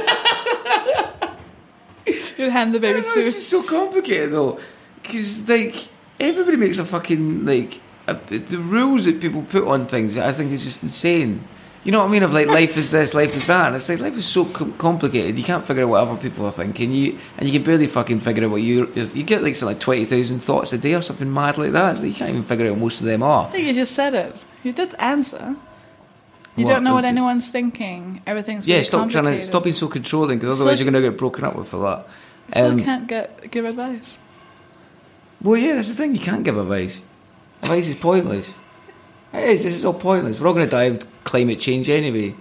You'd hand the I baby don't know, to... it's just so complicated though, because like everybody makes a fucking like a, the rules that people put on things. I think is just insane. You know what I mean? Of like life is this, life is that. And it's like life is so com- complicated. You can't figure out what other people are thinking. You and you can barely fucking figure out what you you get like something like twenty thousand thoughts a day or something mad like that. It's like you can't even figure out what most of them are. I think you just said it. You did answer. You What? don't know what anyone's thinking. Everything's Yeah, really stop trying to complicated. stop being so controlling, because So- otherwise you're going to get broken up with for that. You still Um, can't get give advice. Well, yeah, that's the thing. You can't give advice. Advice is pointless. It is. This is all pointless. We're all going to die of climate change anyway.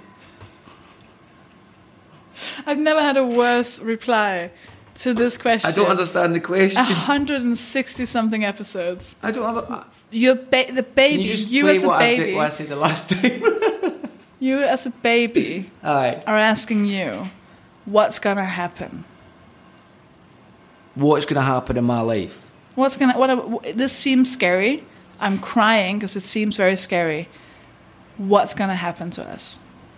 I've never had a worse reply to this question. I don't understand the question. one hundred sixty something episodes. I don't have. Your ba- the Can baby, you just you play as a what I, baby, did, what I said the last time? you as a baby Aye. are asking you, what's gonna happen? What's going to happen in my life? What's gonna? What? This seems scary. I'm crying because it seems very scary. What's gonna happen to us?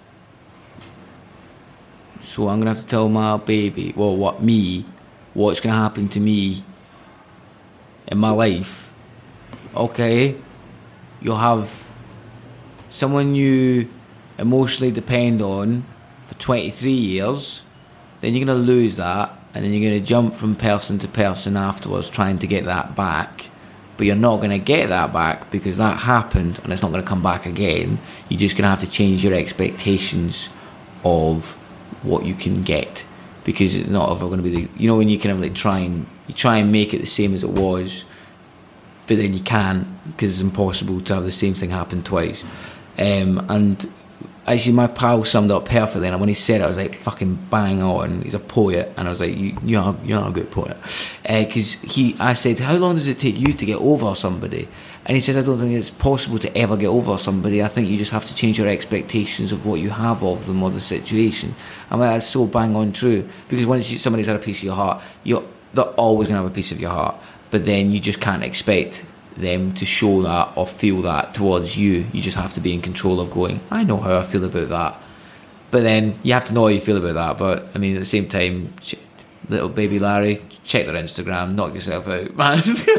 So I'm going to have to tell my baby, well, what me, what's going to happen to me in my life. Okay, you'll have someone you emotionally depend on for twenty-three years, then you're going to lose that, and then you're going to jump from person to person afterwards trying to get that back. But you're not going to get that back because that happened and it's not going to come back again. You're just going to have to change your expectations of what you can get, because it's not ever going to be the, you know, when you kind of like try and you try and make it the same as it was, but then you can't, because it's impossible to have the same thing happen twice. Um, and actually my pal summed up perfectly, and when he said it I was like fucking bang on. He's a poet, and I was like, you, you're, you're a good poet, because uh, he I said, how long does it take you to get over somebody? And he says, I don't think it's possible to ever get over somebody. I think you just have to change your expectations of what you have of them or the situation. I'm like, that's so bang on true, because once you, somebody's had a piece of your heart, you're they're always going to have a piece of your heart, but then you just can't expect them to show that or feel that towards you. You just have to be in control of going, I know how I feel about that. But then you have to know how you feel about that. But I mean, at the same time, ch- little baby Larry, check their Instagram, knock yourself out, man.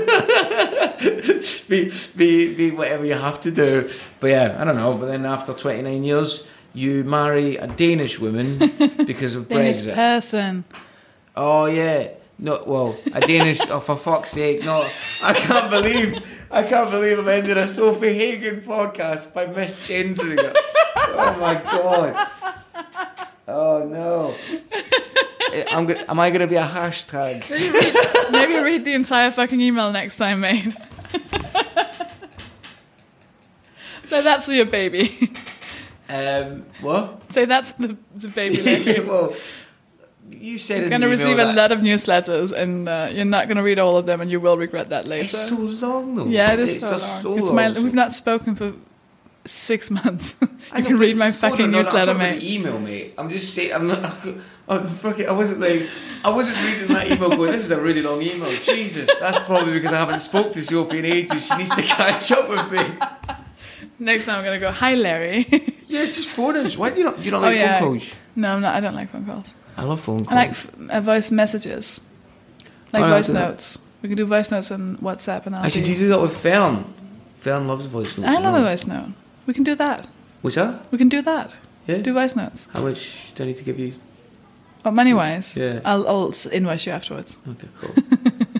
be, be, be whatever you have to do. But yeah, I don't know. But then after twenty-nine years, you marry a Danish woman because of Danish Brexit. person. Oh yeah. No, well, a Danish. Oh, for fuck's sake! No, I can't believe, I can't believe I'm ending a Sophie Hagen podcast by misgendering her. Oh my god! Oh no! I'm. Go- am I going to be a hashtag? Maybe read, maybe read the entire fucking email next time, mate. So that's your baby. Um, what? Say that's the, the baby lady. Well, you said You're in going to the receive email a that- lot of newsletters, and uh, you're not going to read all of them, and you will regret that later. It's so long though. Yeah, it is it's so long. just so it's long. my. We've not spoken for six months. I You know, can but- read my hold fucking on, no, no, newsletter, I'm talking about mate. the email, mate. I'm just saying. I'm not. I'm fucking. I wasn't like. I wasn't reading that email going, this is a really long email. Jesus, that's probably because I haven't spoke to Sophie in ages. She needs to catch up with me. Next time I'm going to go, hi, Larry. Yeah, just phone us. Why do you not? Do you not Oh, like yeah. phone calls? No, I'm not. I don't like phone calls. I love phone calls. I like f- uh, voice messages, like Oh, I voice do that. notes. We can do voice notes on WhatsApp, and I'll Actually, do. do you do that with Fern? Fern loves voice notes. I as love a well. voice note. We can do that. What's that? We can do that. Yeah. Do voice notes. How much do I need to give you? Oh, money wise. Yeah. I'll, I'll s- invoice you afterwards. Okay, cool.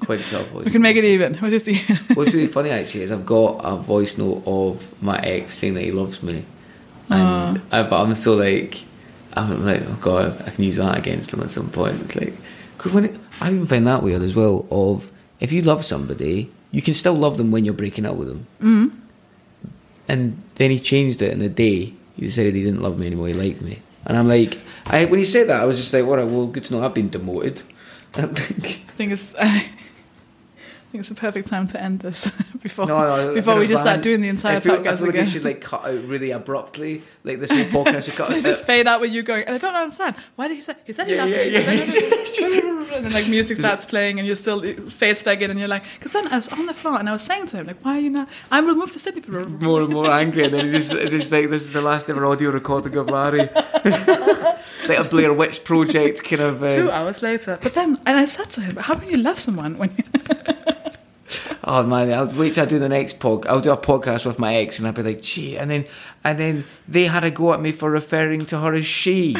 quadruple voice. We can make it even. We'll just even. What's really funny actually is I've got a voice note of my ex saying that he loves me, and I, but I'm so like, I'm like, oh god, I can use that against him at some point. It's like, cause when it, I even find that weird as well. Of if you love somebody, you can still love them when you're breaking up with them. Mm. And then he changed it in a day. He decided he didn't love me anymore. He liked me, and I'm like, I when he said that, I was just like, all right, well, good to know I've been demoted. I think it's. I think it's the perfect time to end this before no, no, before we just start doing the entire I feel, podcast I feel again. like you should like cut out really abruptly, like this whole podcast should cut. Let's just fade out with you going, and I don't understand. Why did he say? He said he Yeah, loved yeah, me. yeah. And then like music starts playing, and you're still it fades back in, and you're like, because then I was on the floor and I was saying to him like, why are you not? I will move to Sydney. more and more angry, and then it's just, it's just like this is the last ever audio recording of Larry, like a Blair Witch Project kind of. Uh, Two hours later, but then and I said to him, but how can you love someone when? You Oh man, I'll wait till I do the next pod. I'll do a podcast with my ex, and I'll be like, "Gee," and then and then they had a go at me for referring to her as she.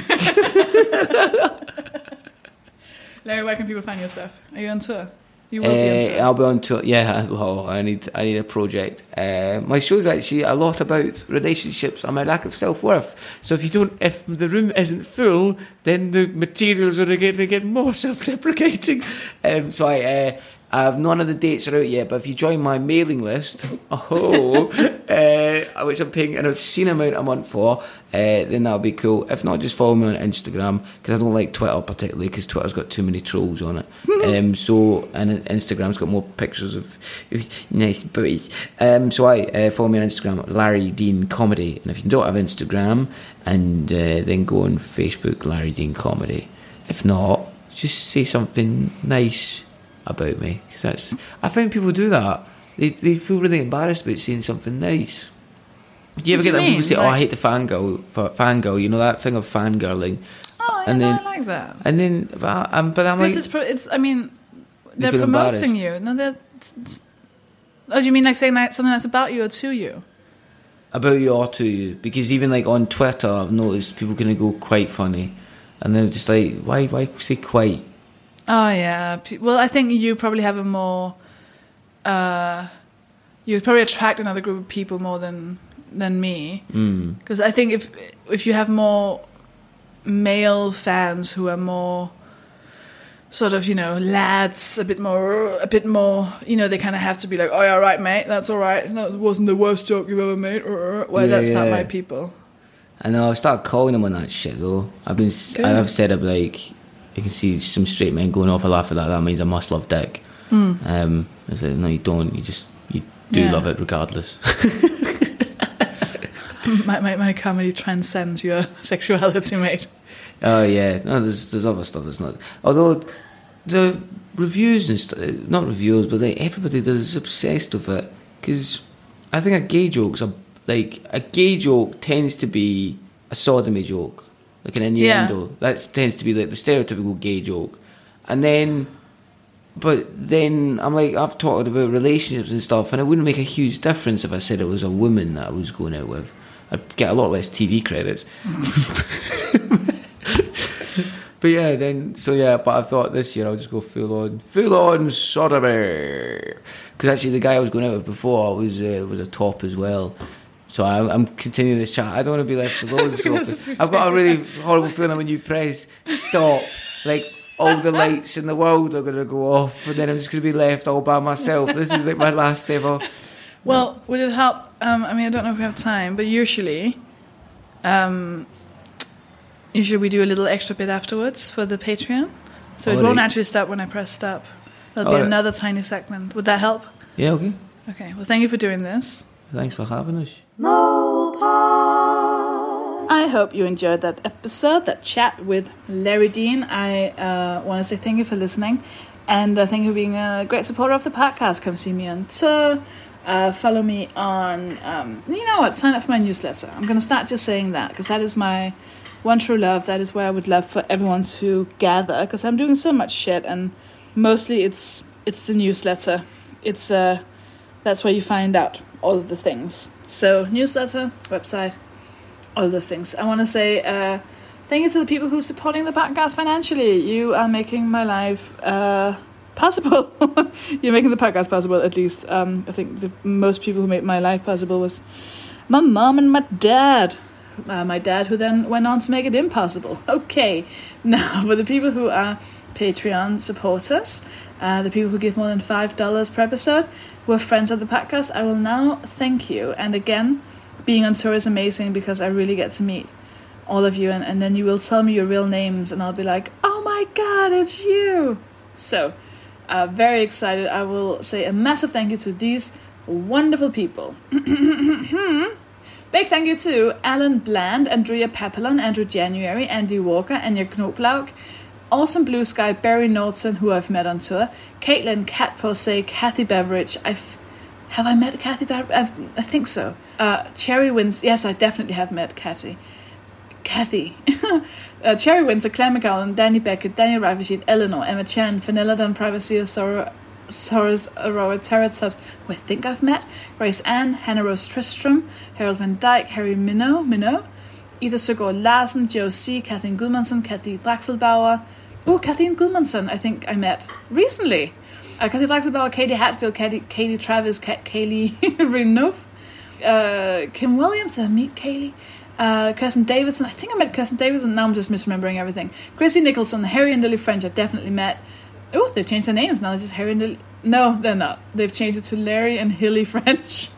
Larry, where can people find your stuff? Are you on tour? You will be on Uh, tour. I'll be on tour. Yeah, well, I need I need a project. Uh, my show's actually a lot about relationships and my lack of self worth. So if you don't, if the room isn't full, then the materials are going to get more self deprecating. Um, so I. Uh, I have none of the dates are out yet, but if you join my mailing list, oh, uh, which I'm paying an obscene amount a month for, uh, then that'll be cool. If not, just follow me on Instagram, because I don't like Twitter particularly, because Twitter's got too many trolls on it. um, so, and Instagram's got more pictures of nice boys. Um, so I uh, follow me on Instagram, Larry Dean Comedy, and if you don't have Instagram, and uh, then go on Facebook, Larry Dean Comedy. If not, just say something nice about me, because that's I find people do that. They they feel really embarrassed about saying something nice. Do you ever What get do that you people say, mean? "Oh, I Like- hate the fangirl," for fangirl? You know that thing of fangirling. Oh, yeah, and no, then- I like that. And then, but I'm, but I'm This like, is pro- it's. I mean, they're feel promoting embarrassed. you. No, they're. It's, it's- oh, do you mean like saying like something that's about you or to you? about you or to you, because even like on Twitter, I've noticed people can go quite funny, and they're just like, why why say quite? Oh yeah. Pe- Well, I think you probably have a more. Uh, you probably attract another group of people more than than me, Mm. because I think if if you have more male fans who are more sort of, you know, lads, a bit more, a bit more, you know, they kind of have to be like, oh yeah, right, mate, that's all right. That wasn't the worst joke you've ever made. Well, Yeah, that's not yeah. my people. I know. I've started calling them on that shit though. I've been, Good. I've said I'm like, you can see some straight men going off a laugh at that. That means I must love dick. Mm. Um, I said, no, you don't. You just you do Yeah. love it regardless. my, my my comedy transcends your sexuality, mate. Oh yeah, no, there's there's other stuff that's not. Although the reviews and stuff, not reviews, but like everybody is obsessed with it, because I think a gay joke's a like a gay joke tends to be a sodomy joke, like an innuendo. That tends to be like the stereotypical gay joke, and then. But then I'm like, I've talked about relationships and stuff, and it wouldn't make a huge difference if I said it was a woman that I was going out with. I'd get a lot less T V credits. But yeah, then, so yeah, but I thought this year I'll just go full on, full on sodomy. Because actually the guy I was going out with before was uh, was a top as well. So I'm, I'm continuing this chat. I don't want to be left alone. So I've got a really horrible feeling when you press stop, like all the lights in the world are going to go off, and then I'm just going to be left all by myself. This is like my last ever. Well, would it help? Um, I mean, I don't know if we have time, but usually, um, usually we do a little extra bit afterwards for the Patreon. So it Alright. won't actually stop when I press stop. There'll be Alright. another tiny segment. Would that help? Yeah, okay. Okay. Well, thank you for doing this. Thanks for having us. I hope you enjoyed that episode, that chat with Larry Dean. I uh, want to say thank you for listening, and uh, thank you for being a great supporter of the podcast. Come see me on tour. Uh, follow me on, um, you know what, sign up for my newsletter. I'm going to start just saying that, because that is my one true love. That is where I would love for everyone to gather, because I'm doing so much shit, and mostly it's it's the newsletter. It's uh, that's where you find out all of the things. So newsletter, website, all of those things. I want to say uh, thank you to the people who are supporting the podcast financially. You are making my life uh, possible. You're making the podcast possible, at least. Um, I think the most people who made my life possible was my mom and my dad. Uh, my dad, who then went on to make it impossible. Okay, now for the people who are Patreon supporters, uh, the people who give more than five dollars per episode, who are friends of the podcast, I will now thank you. And again, being on tour is amazing because I really get to meet all of you, and, and then you will tell me your real names, and I'll be like, oh my god, it's you! So, uh, very excited. I will say a massive thank you to these wonderful people. Big thank you to Alan Bland, Andrea Papillon, Andrew January, Andy Walker, Anya Knoblauch, Autumn Blue Sky, Barry Norton, who I've met on tour, Caitlin, Kat Posey, Kathy Beveridge. I've have I met Kathy Beveridge? I've, I think so. Uh, Cherry Wins. Yes, I definitely have met Kathy. Kathy. uh, Cherry Windsor, Claire McGowan, Danny Beckett, Daniel Riversheen, Eleanor, Emma Chan, Vanilla Dunn, Privacy, Sora. Sora's Aurora Terratubs, who I think I've met, Grace Ann, Hannah Rose Tristram, Harold Van Dyke, Harry Minot, Minot, Ida Søgaard Larsen, Joe C, Kathleen Gudmundsson, Kathy Draxelbauer. Oh, Kathleen Gudmundsson, I think I met recently. Uh, Kathy Draxelbauer, Katie Hatfield, Katie, Katie Travis, Ka- Kaylee Renouf, uh, Kim Williams. Did I meet Kaylee? Uh, Kirsten Davidson. I think I met Kirsten Davidson. Now I'm just misremembering everything. Chrissy Nicholson, Harry and Lily French. I definitely met. Oh, they've changed their names now. It's just Harry and Lily. No, they're not. They've changed it to Larry and Hilly French.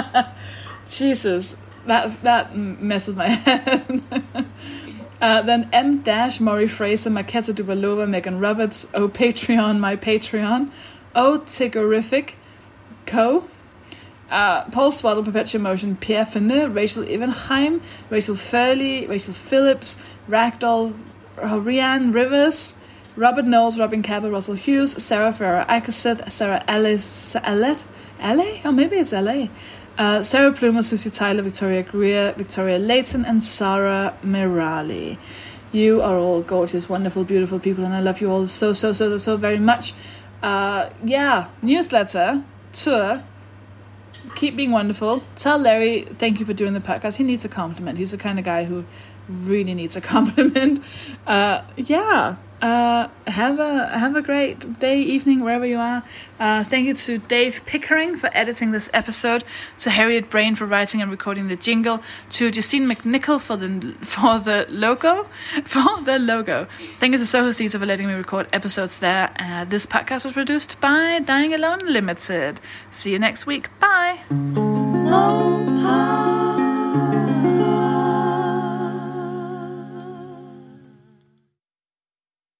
Jesus, that that messes my head. uh, then M Dash, Maury Fraser, Maketa Dubalova, Megan Roberts. Oh, Patreon, my Patreon. Oh, Tiggerific, Co. Uh, Paul Swaddle, Perpetual Motion, Pierre Feneux, Rachel Evenheim, Rachel Furley, Rachel Phillips, Ragdoll, Rianne Rivers, Robert Knowles, Robin Cabell, Russell Hughes, Sarah Ferrer Icoseth, Sarah Alice Allet, L A? Oh, maybe it's L A. Uh, Sarah Plumer, Susie Tyler, Victoria Greer, Victoria Layton, and Sarah Mirali. You are all gorgeous, wonderful, beautiful people, and I love you all so, so, so, so very much. Uh, yeah, newsletter, tour. Keep being wonderful. Tell Larry thank you for doing the podcast. He needs a compliment. He's the kind of guy who really needs a compliment. Uh, yeah. Uh, have a have a great day, evening, wherever you are. Uh, thank you to Dave Pickering for editing this episode, to Harriet Brain for writing and recording the jingle, to Justine McNichol for the for the logo, for the logo. Thank you to Soho Theatre for letting me record episodes there. Uh, this podcast was produced by Dying Alone Limited. See you next week. Bye. Oh.